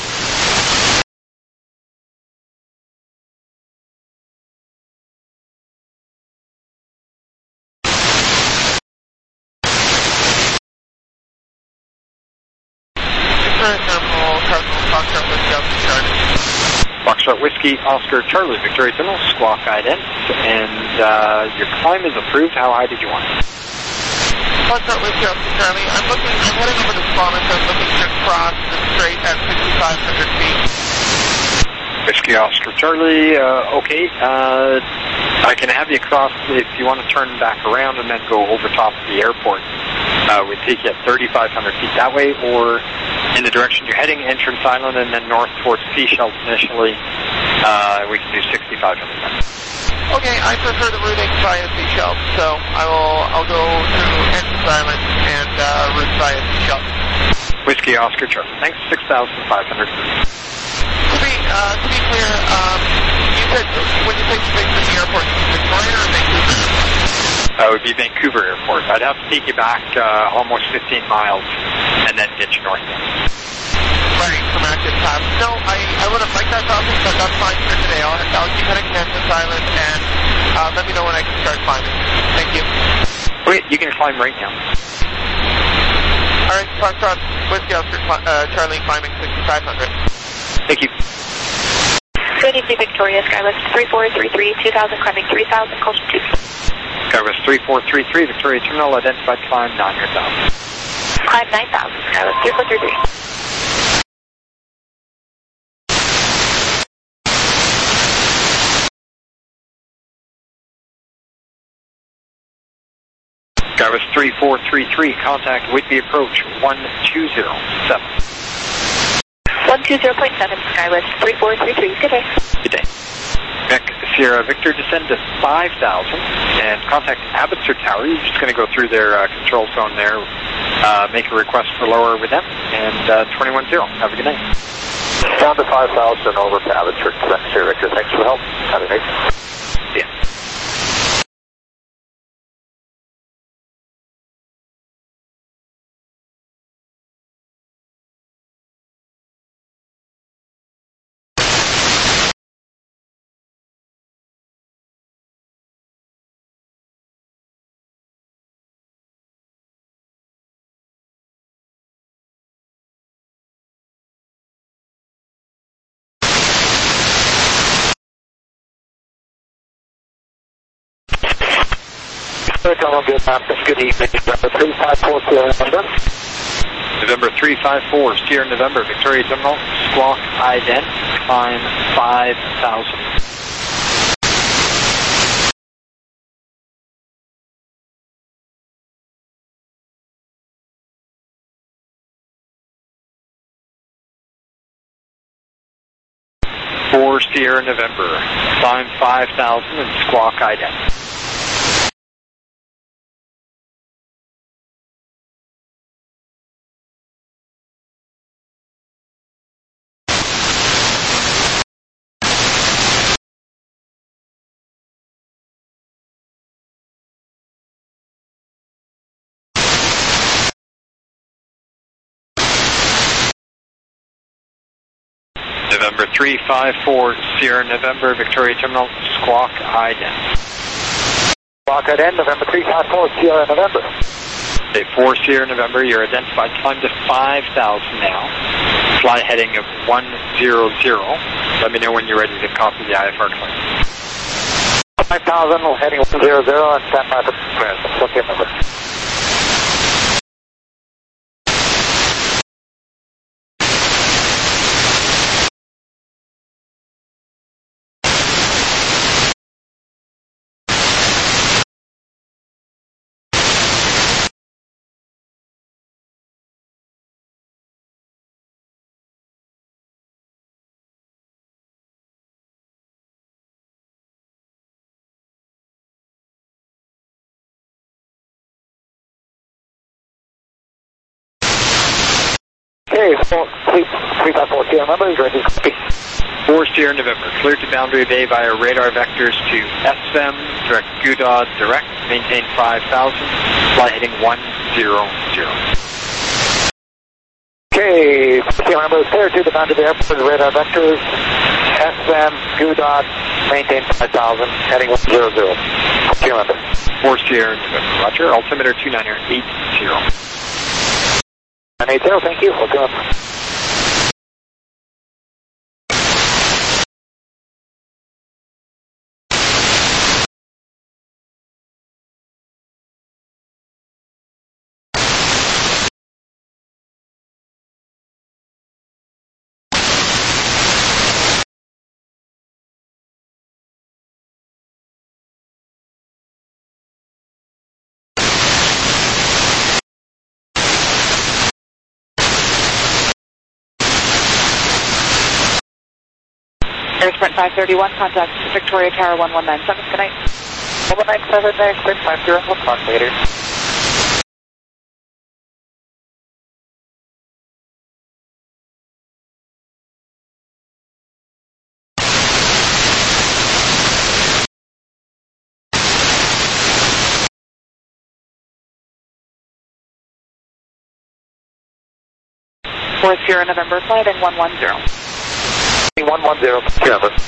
S8: Foxtrot Whiskey, Oscar Charlie, Victoria Terminal, Squawk ident, and your climb is approved. How high did you want?
S9: Foxtrot Whiskey, Oscar Charlie. I'm heading over to Squamish. I'm looking to cross the strait at 6,500 feet.
S8: Whiskey, Oscar Charlie, okay. I can have you cross if you want to turn back around and then go over top of the airport. We'd take you at 3,500 feet that way, or in the direction you're heading, Entrance Island, and then north towards Seychelles initially. We can do 6,500.
S9: Okay, I prefer the routing via Seychelles, so I'll go through Entrance Island and route via Seychelles.
S8: Whiskey, Oscar Charlie. Thanks, 6,500.
S9: To be clear, you said when you say straight from the airport, Victoria or Vancouver?
S8: It would be Vancouver Airport. I'd have to take you back almost 15 miles and then get you north.
S9: Right, from active path. No, I would have liked that topic, but that's fine for today. I'll keep heading to Entrance Island and let me know when I can start climbing. Thank you.
S8: Okay, you can climb right now.
S9: Alright, Foxtrot Whiskey Oscar Charlie climbing 6,500.
S8: Thank you.
S6: Good evening, Victoria, Skywest 3433, 2,000, climbing 3,000, caution 2.
S8: Skywest 3433, Victoria Terminal, identified climb 9,000.
S6: Climb 9,000, Skywest 3433.
S8: Skywest 3433, contact Whitby approach 1207.
S6: 120.7, Skywest 3433, good day.
S8: Good day. Quebec Sierra Victor, descend to 5,000 and contact Abbotsford Tower. You're just going to go through their control zone there, make a request for lower with them, and 210. Have a good night.
S1: Down to 5,000 over to Abbotsford, Quebec, Sierra Victor. Thanks for the help. Have a nice.
S8: See ya.
S3: Good evening. November 354 Sierra November.
S8: November 354 Sierra November, Victoria Terminal, squawk ident, climb 5,000. For Sierra November, climb 5,000 and squawk ident. November 354 Sierra November, Victoria Terminal, squawk ident.
S3: Squawk ident, November 354 Sierra November.
S8: Okay, 4 Sierra November, you're identified. Climb to 5,000 now. Fly heading of 100. Let me know when you're ready to copy the IFR climb.
S3: 5,000, we're heading 100 and stand by for clearance. Okay, number. Okay, 354 Sierra November is ready to copy.
S8: 4 Sierra November, cleared to Boundary Bay via radar vectors to SVEM, direct Gudod direct, maintain 5,000, fly heading 100.
S3: Okay, Sierra November is cleared to the Boundary Bay Airport, radar vectors, SVEM, Gudod, maintain 5,000, heading 100. Sierra November.
S8: 4 Sierra November, roger, altimeter 2980.
S3: 980, thank you, welcome up.
S2: Air Sprint 531, contact Victoria Tower 1197. Good night.
S3: 1197, Air Sprint 531, we'll talk later.
S2: For Sierra November, flight and 110.
S3: 110, Sierra November.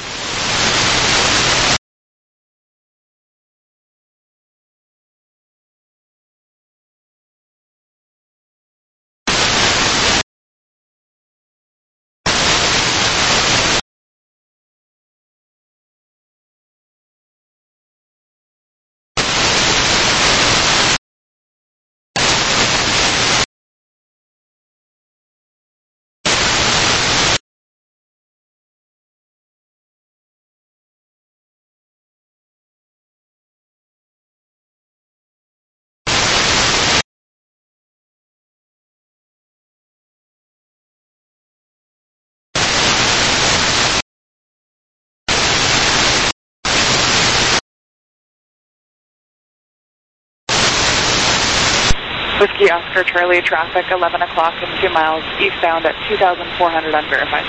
S2: Whiskey Oscar Charlie, traffic 11 o'clock and 2 miles eastbound at 2,400 unverified.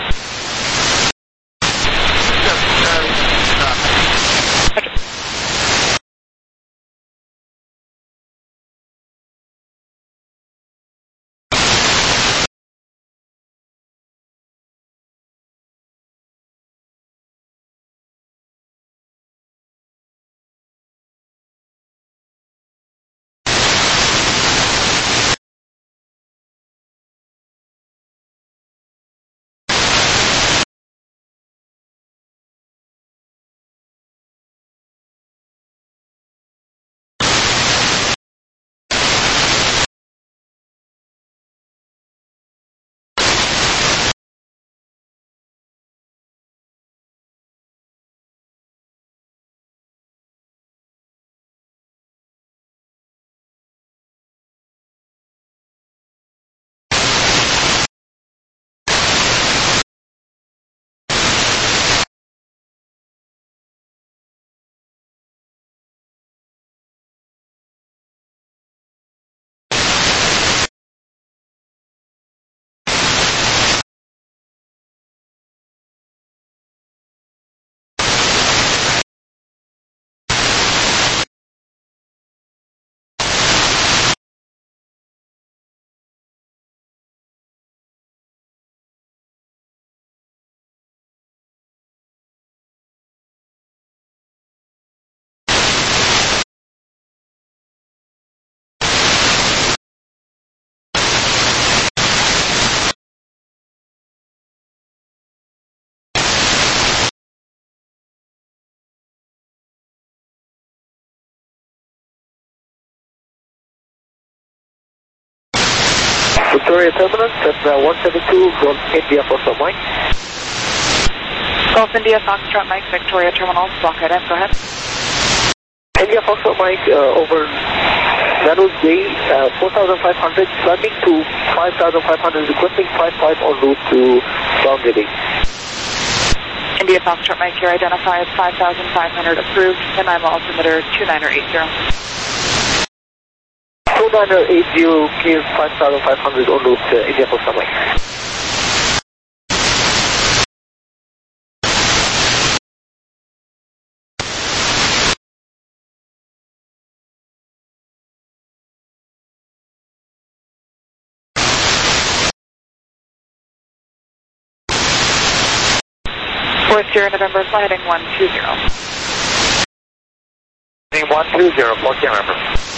S10: Victoria Terminus at 172 Golf India Foxtrot Mike.
S2: Golf India Foxtrot Mike, Victoria Terminal, blockhead in, go ahead.
S10: India Foxtrot Mike over Meadows Bay, 4,500, climbing to 5,500, requesting 55 en route to Boundary Bay.
S2: India Foxtrot Mike, you're identified 5,500 approved, and I'm altimeter 2980.
S10: 2980, clear 5,500 en route to India Foxtrot Mike.
S2: Sierra November, fly heading 120.
S1: Heading 120, 14 November.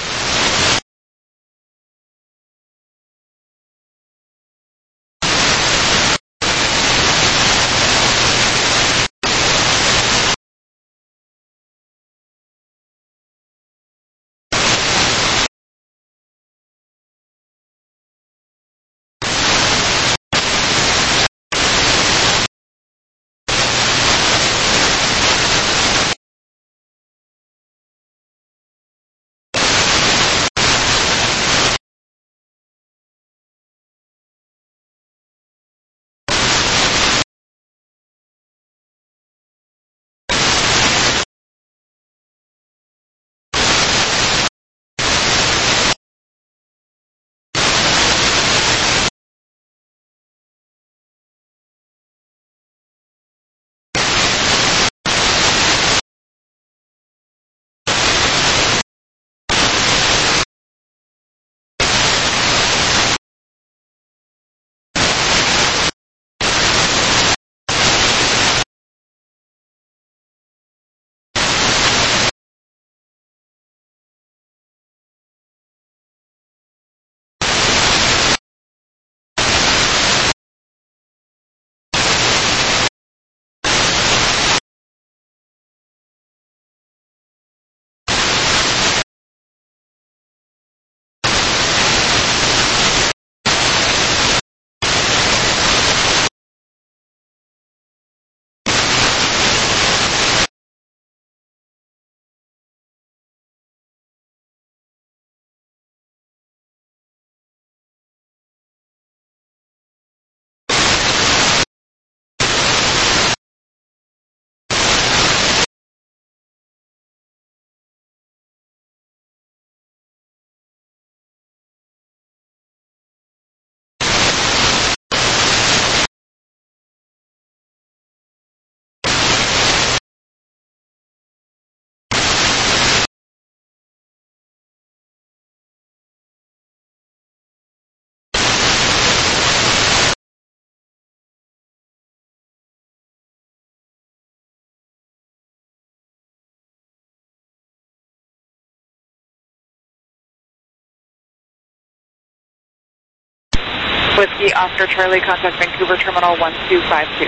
S2: Whiskey Oscar Charlie, contact Vancouver Terminal 1252.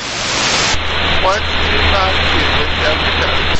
S9: 1252, Whiskey Oscar Charlie.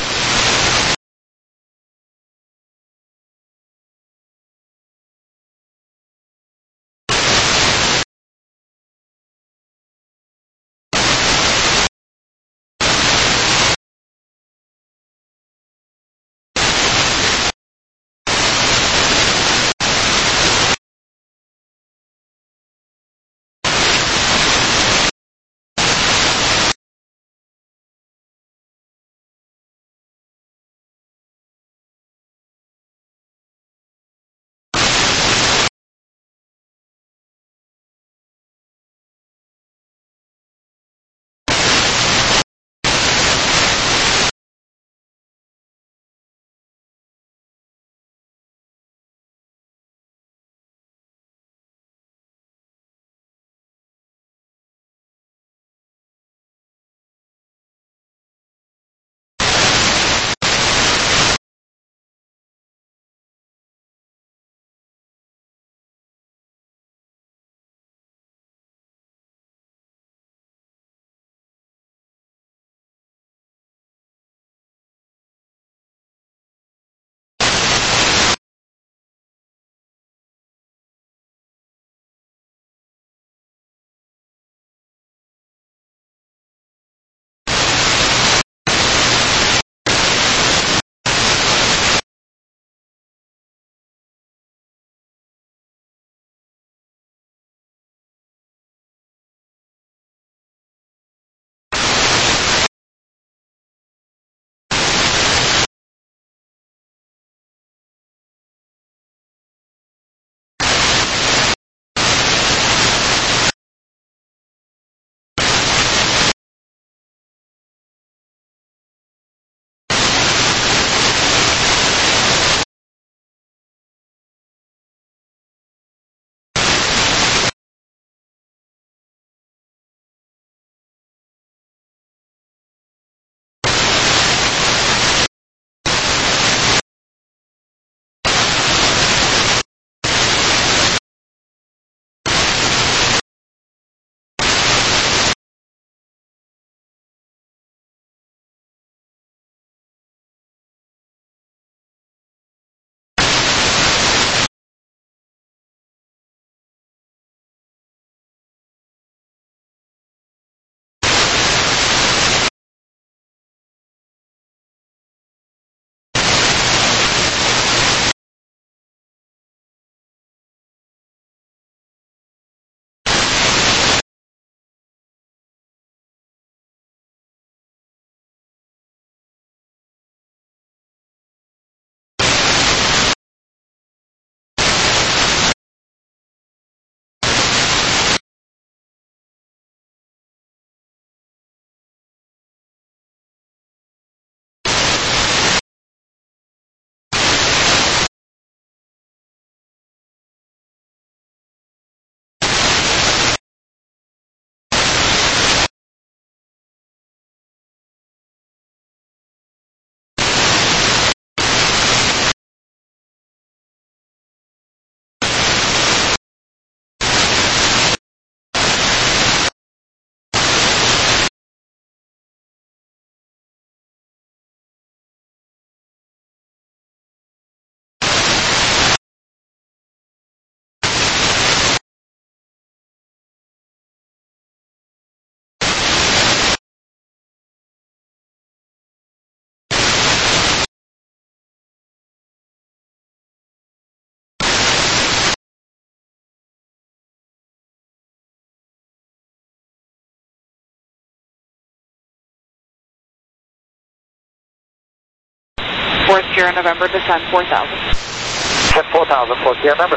S2: 4 Sierra November, descend 4,000.
S10: Descend 4,000, 4 Sierra November.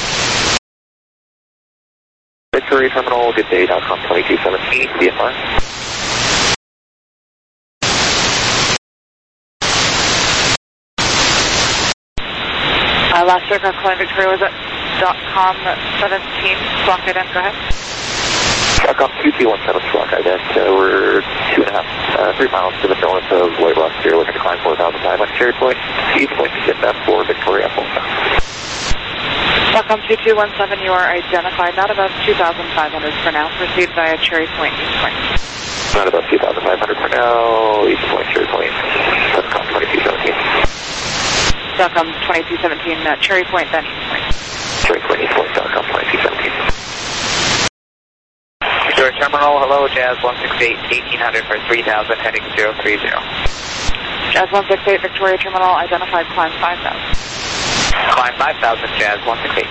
S10: Victory Terminal, good day, .com 2217, VFR.
S2: Last aircraft calling Victoria was at .com 17, squawk ident, go ahead.
S10: .com 2217, squawk ident, we're 3 miles to the north of White Rock here, looking to climb 4,500 cherry point, speed point to get that for Victoria.
S2: .com 2217, you are identified, not above 2,500 for now, proceed via Cherry Point, East Point.
S10: Not above 2,500 for now, East Point, Cherry Point, .com 2217.
S2: .com 2217, Cherry Point, then East Point.
S10: Cherry Point, East Point, .com 2217.
S1: Victoria Terminal, hello, Jazz 168, 1800 for 3,000, heading 030.
S2: Jazz 168, Victoria Terminal, identified, climb 5,000.
S1: Climb 5,000, Jazz 168.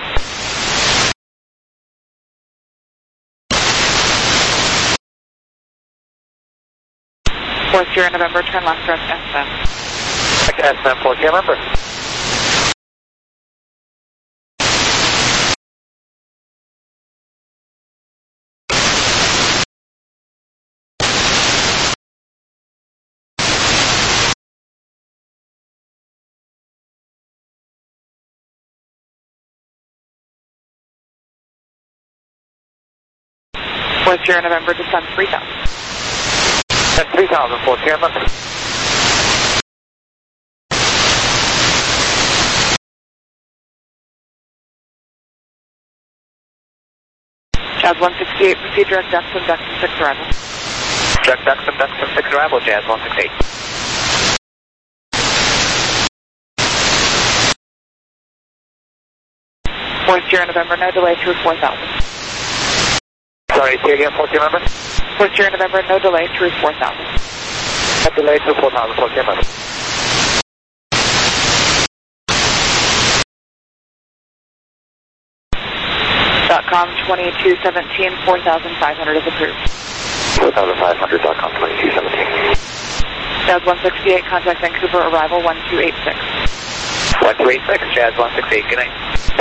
S2: Fourth Sierra November, turn left for SM.
S10: SM, 4 Sierra November.
S2: Fourth Sierra November, descend 3,000.
S10: Descend 3,000, 4 Sierra November.
S2: Jazz 168, proceed direct Dexton, Dexton 6 arrival.
S1: Direct Dexton, Dexton 6 arrival, Jazz 168.
S2: Fourth Sierra November, no delay through 4,000.
S10: Sorry, say again, 4 Sierra November?
S2: Fourth Sierra November, no delay through 4,000.
S10: No delay through 4,000, 4 Sierra November.
S2: .com 2217, 4,500 is approved.
S10: 4,500, .com 2217.
S2: Jazz 168, contact Vancouver, arrival 1286.
S1: 1286, Jazz 168, good night.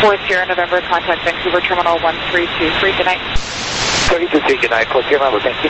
S2: 4 Sierra November, contact Vancouver Terminal 1323. Good night.
S10: 32, good night. 4 Sierra November, thank you.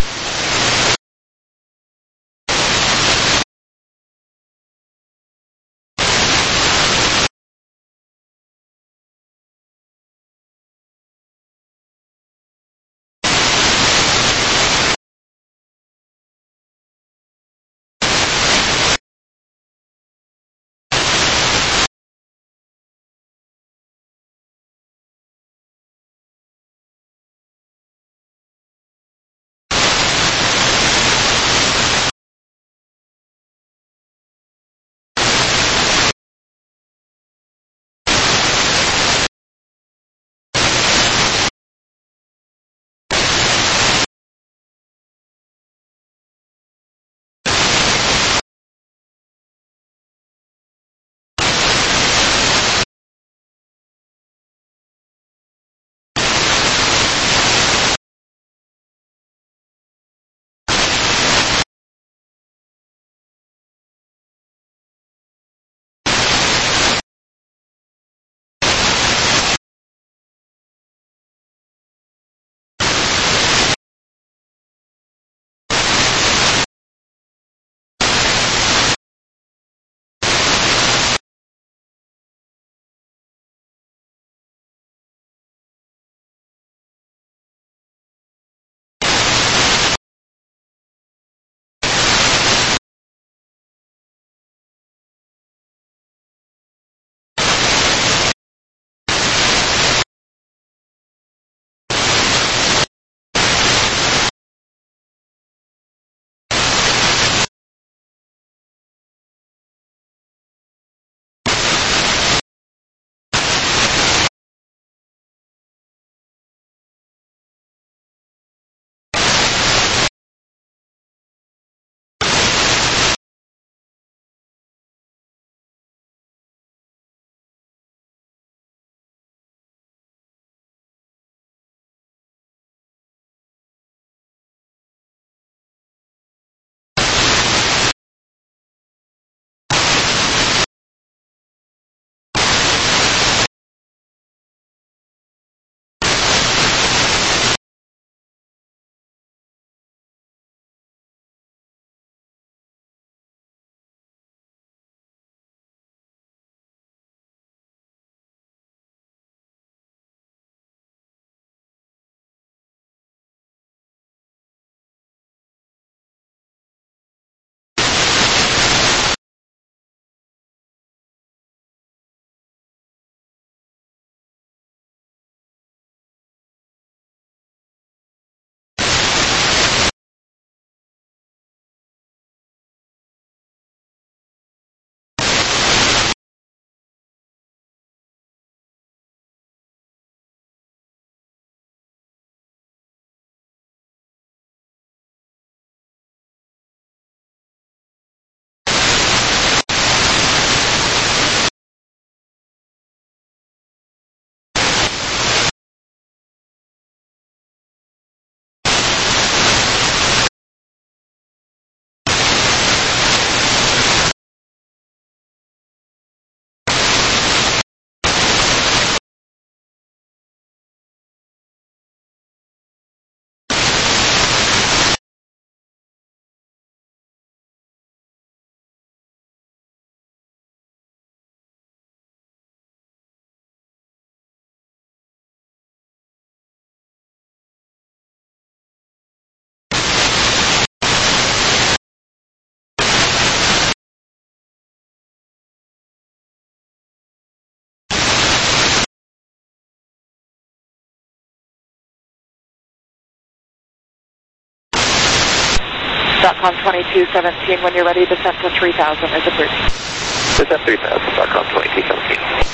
S2: .com 2217, when you're ready, descent to 3000 is approved.
S10: Descent 3000, .com 2217.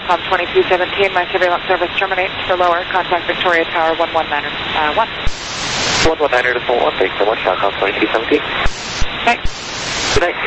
S2: Qualcomm 2217, my surveillance service terminates for lower. Contact Victoria Tower 119.1.
S10: 119.1, thanks so much, Qualcomm 2217.
S2: Thanks.
S10: Good night.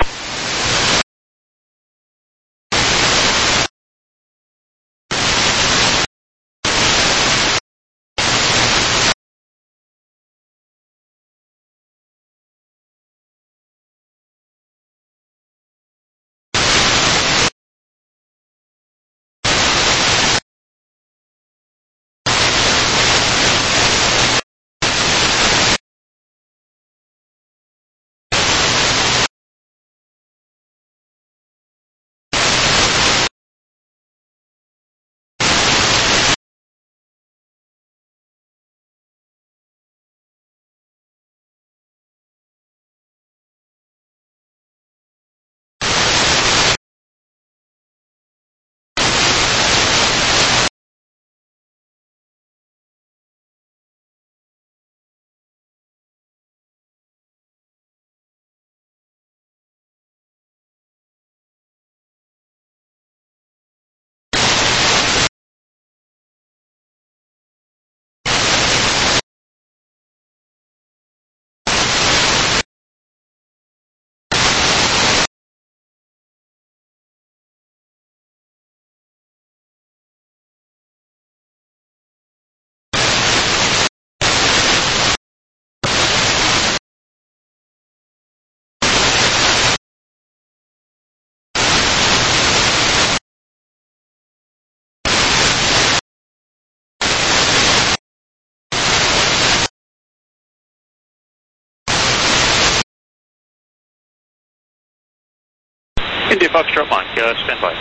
S11: India Foxtrot Mike, stand by.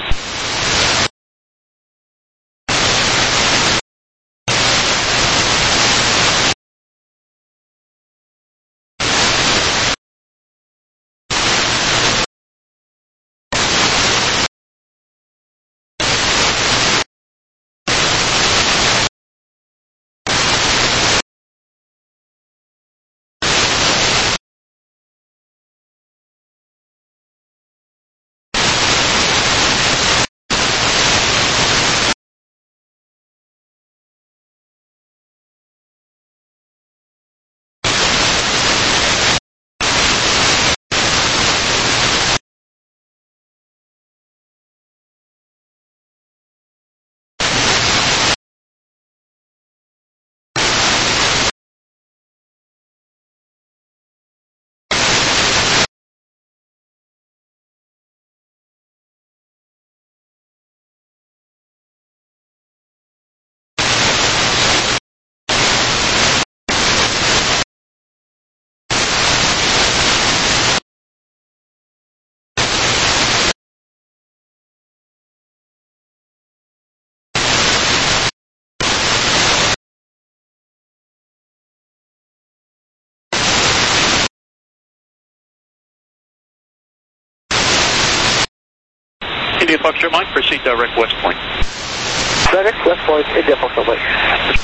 S11: India Foxtrot Mike, proceed direct West Point.
S10: Direct West Point, India Foxtrot Mike.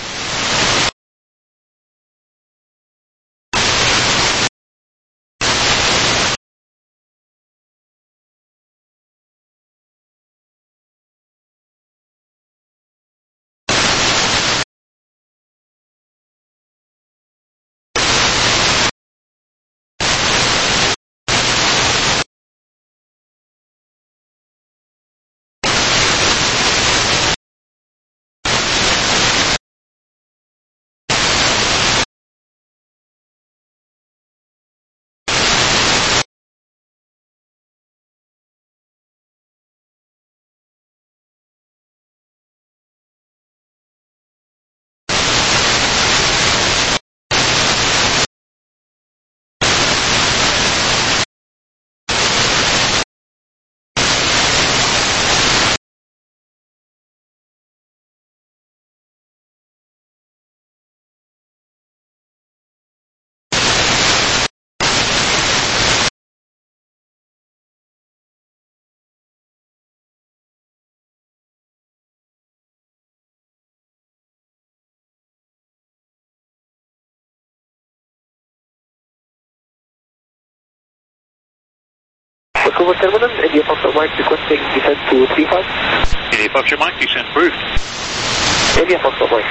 S10: Vancouver Terminal, India Foxtrot Mike requesting descent to 35.
S11: India Foxtrot Mike, descent approved.
S10: India Foxtrot Mike.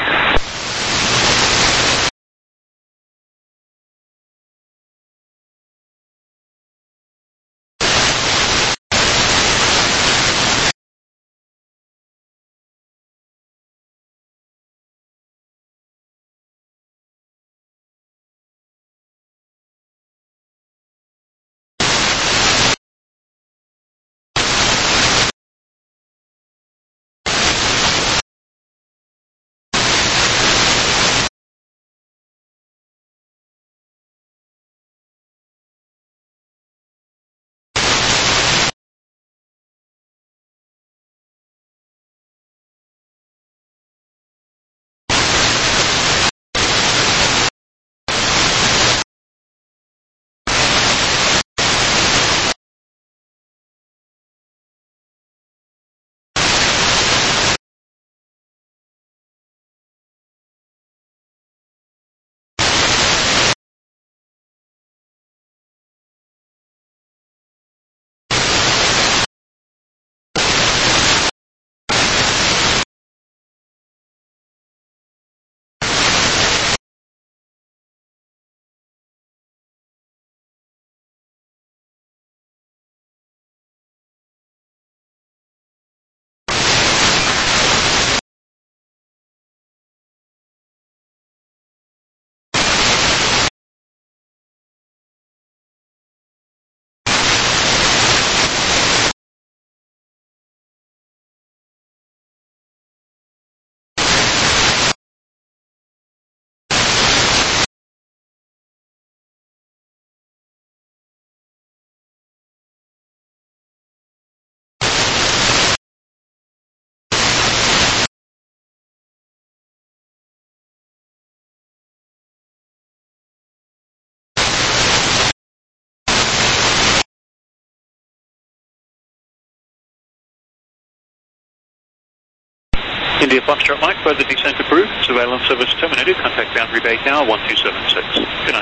S11: India Foxtrot Mike, further descent approved. Surveillance service terminated. Contact Boundary Bay Tower 1276. Good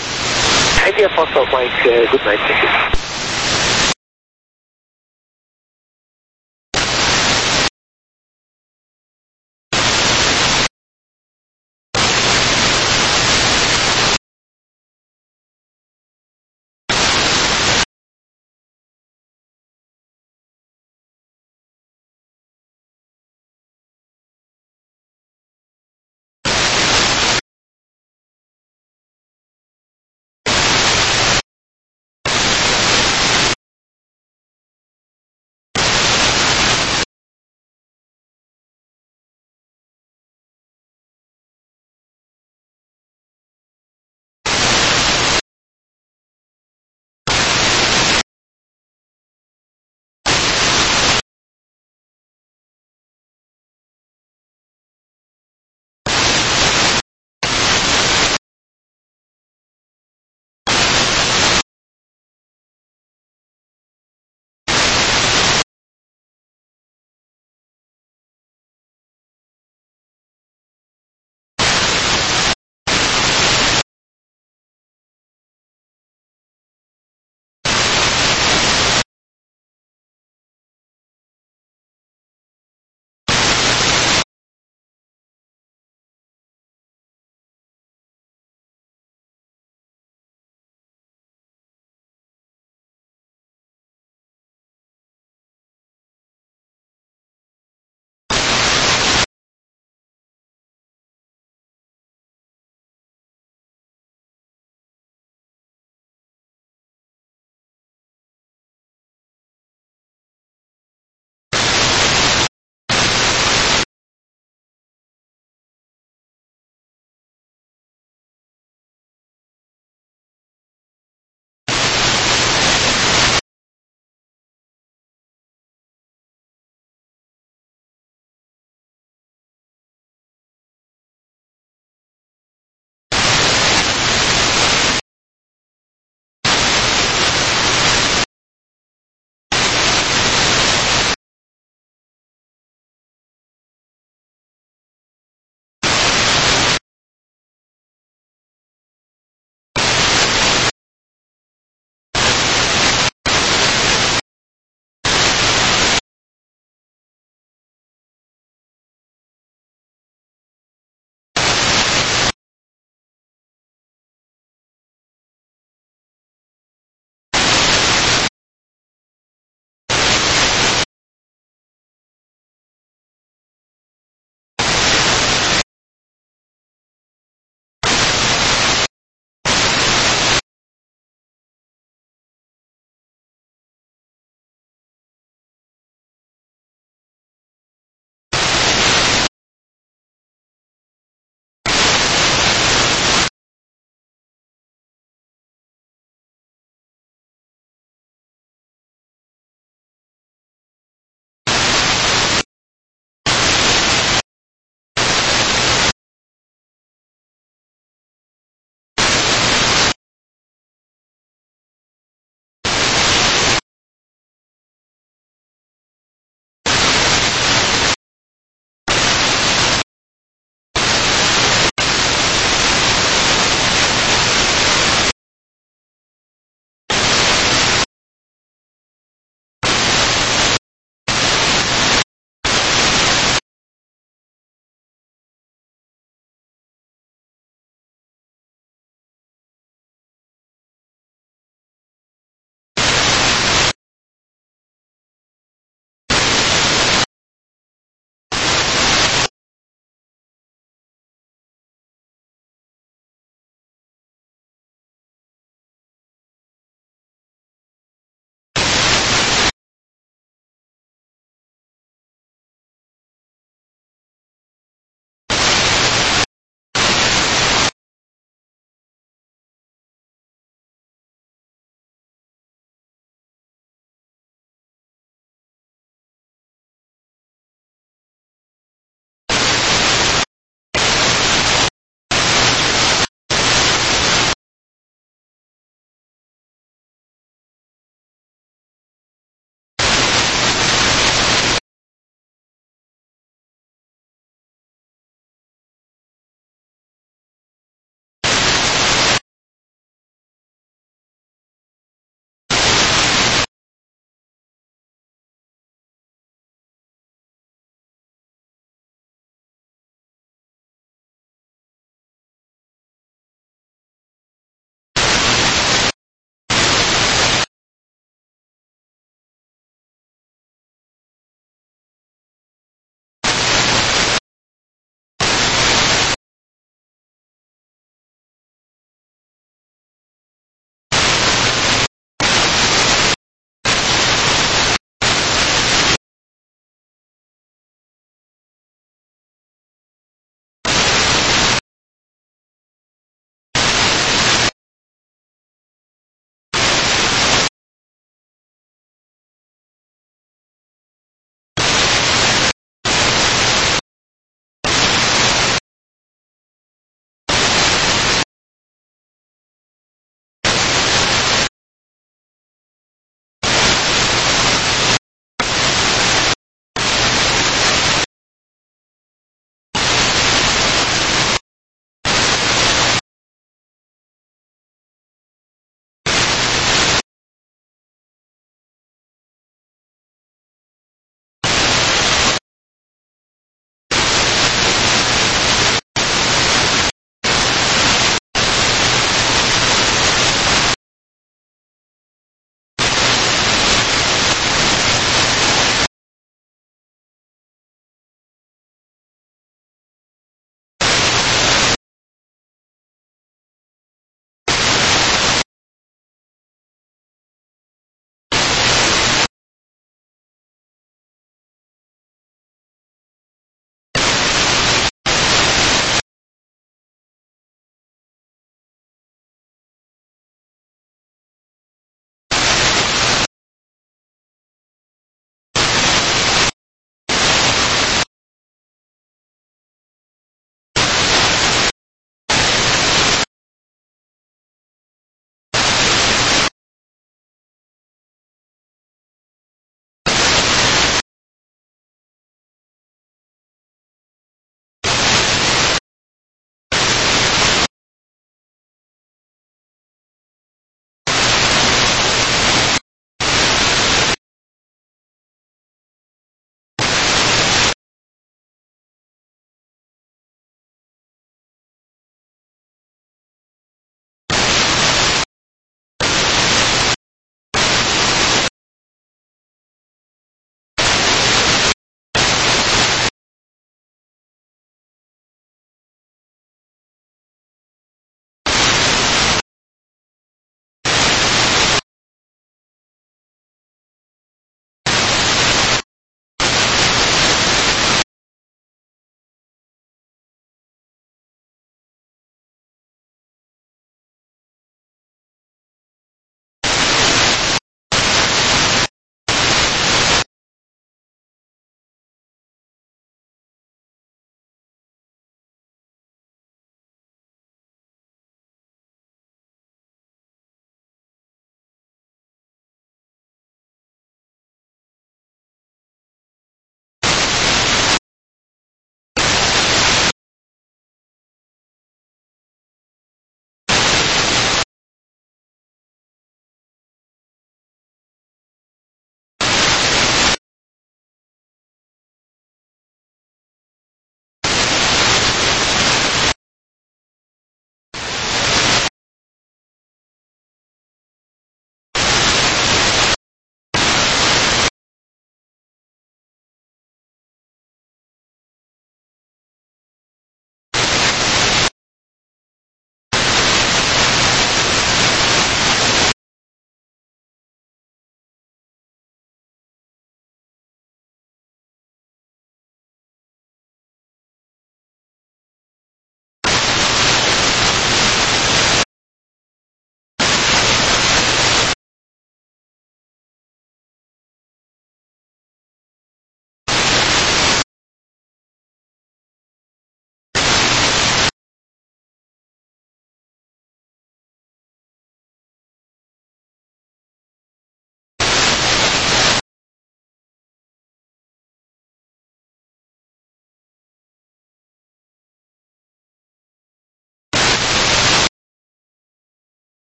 S11: night.
S10: India Foxtrot Mike, good night. Thank you.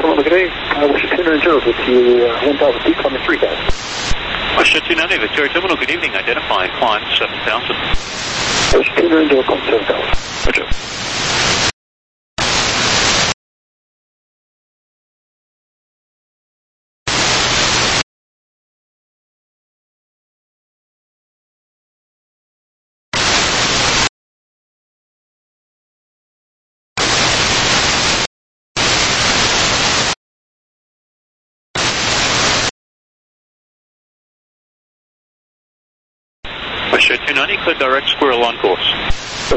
S10: Hello, good day. Western 290 with you, 1000 feet, climbing 3000.
S11: Western 290, Victoria Terminal, good evening. Identifying climb 7000.
S10: Western 290, climb 7000.
S11: Roger. Western 290, clear direct squirrel on course.